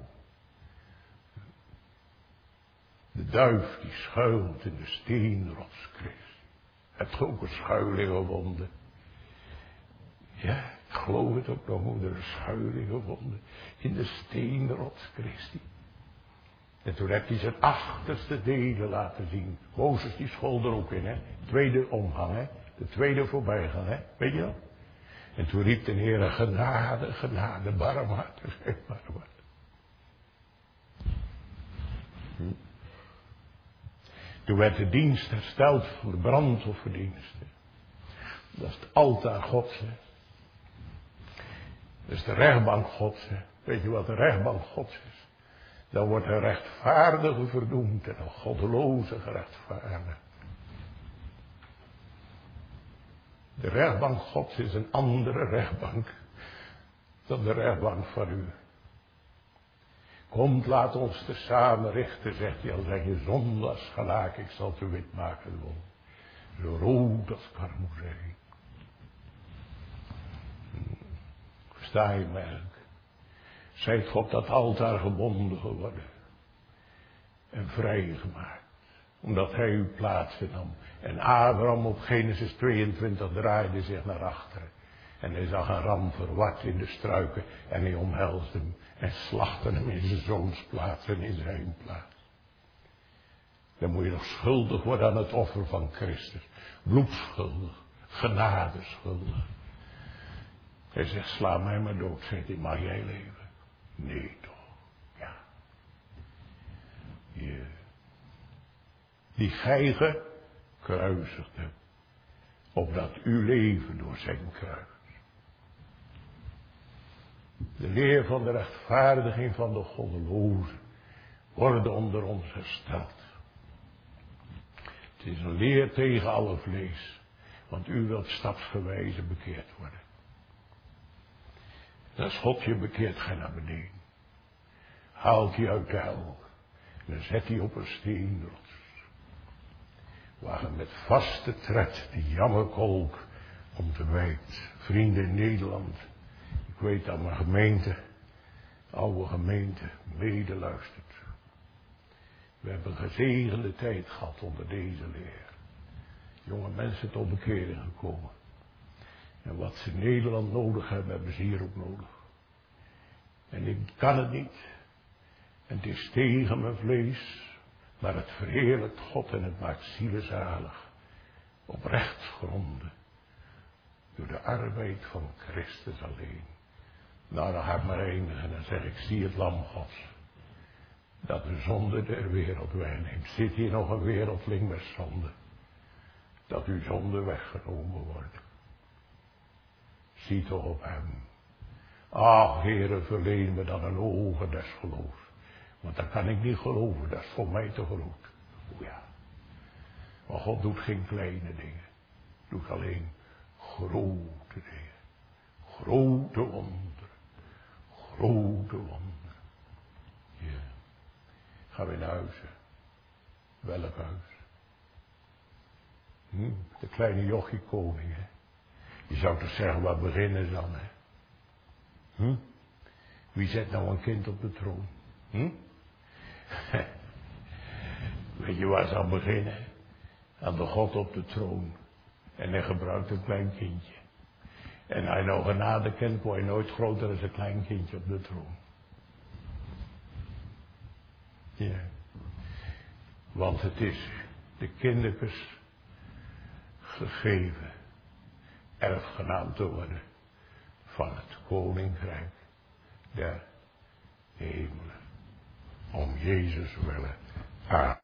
De duif die schuilt in de steenrots Christi. Heb je ook een schuiling gevonden? Ja, ik geloof het ook nog, moeder, een schuiling gevonden in de steenrots Christi. En toen heeft hij zijn achterste delen laten zien. Mozes die school er ook in, hè. Tweede omgang, hè. De tweede voorbijgang, hè. Weet je dat? En toen riep de Heer, genade, genade, barmhartigheid, barmhartigheid. Hm. Toen werd de dienst hersteld voor de brandofferdiensten. Dat is het altaar Gods, hè. Dat is de rechtbank Gods, hè. Weet je wat de rechtbank Gods is? Dan wordt een rechtvaardige verdoemd en een goddeloze gerechtvaardigd. De rechtbank Gods is een andere rechtbank dan de rechtbank van u. Komt, laat ons te samen richten, zegt hij, al zijn je zonde als gelaak, ik zal te wit maken worden. Zo rood als karmozijn. Versta je mij? Zijt op dat altaar gebonden geworden en vrijgemaakt, omdat hij uw plaats nam. En Abraham op Genesis tweeëntwintig draaide zich naar achteren. En hij zag een ram verward in de struiken en hij omhelsde hem en slachtte hem in zijn zoons plaats en in zijn plaats. Dan moet je nog schuldig worden aan het offer van Christus. Bloedschuldig, genadeschuldig. Hij zegt, sla mij maar dood, zegt hij, mag jij leven? Nee toch, ja. Je, die gij gekruisigd hebt, opdat u leven door zijn kruis. De leer van de rechtvaardiging van de goddelozen worden onder ons hersteld. Het is een leer tegen alle vlees, want u wilt stapsgewijze bekeerd worden. En als God je bekeert, ga je naar beneden. Haalt je uit de hel. En dan zet hij op een steenrots. Waar je met vaste tred die jammerkolk ontwijkt. Vrienden in Nederland. Ik weet dat mijn gemeente, oude gemeente, medeluistert. We hebben een gezegende tijd gehad onder deze leer. Jonge mensen tot bekering gekomen. En wat ze in Nederland nodig hebben, hebben ze hier ook nodig. En ik kan het niet. En het is tegen mijn vlees. Maar het verheerlijkt God en het maakt zielen zalig. Op rechtsgronden. Door de arbeid van Christus alleen. Nou, dan ga ik maar eindigen en dan zeg ik, zie het lam Gods. Dat de zonde der wereld wegneemt. Zit hier nog een wereldling met zonde. Dat uw zonde weggenomen wordt. Zie toch op hem. Ach, Heere, verleen me dan een ogen des geloofs. Want dat kan ik niet geloven, dat is voor mij te groot. O ja. Maar God doet geen kleine dingen. Doet alleen grote dingen. Grote wonderen. Grote wonderen. Ja. Gaan we naar huizen. Welk huis? Hm? De kleine jochie koning, hè. Je zou toch zeggen, waar beginnen ze dan, hè? Hm? Wie zet nou een kind op de troon? Hm? Weet je waar ze aan beginnen? Aan de God op de troon. En hij gebruikt een klein kindje. En hij nou genade kent, word je nooit groter dan een klein kindje op de troon. Ja. Want het is de kindertjes gegeven erfgenaam te worden van het koninkrijk der hemelen. Om Jezus willen. Amen.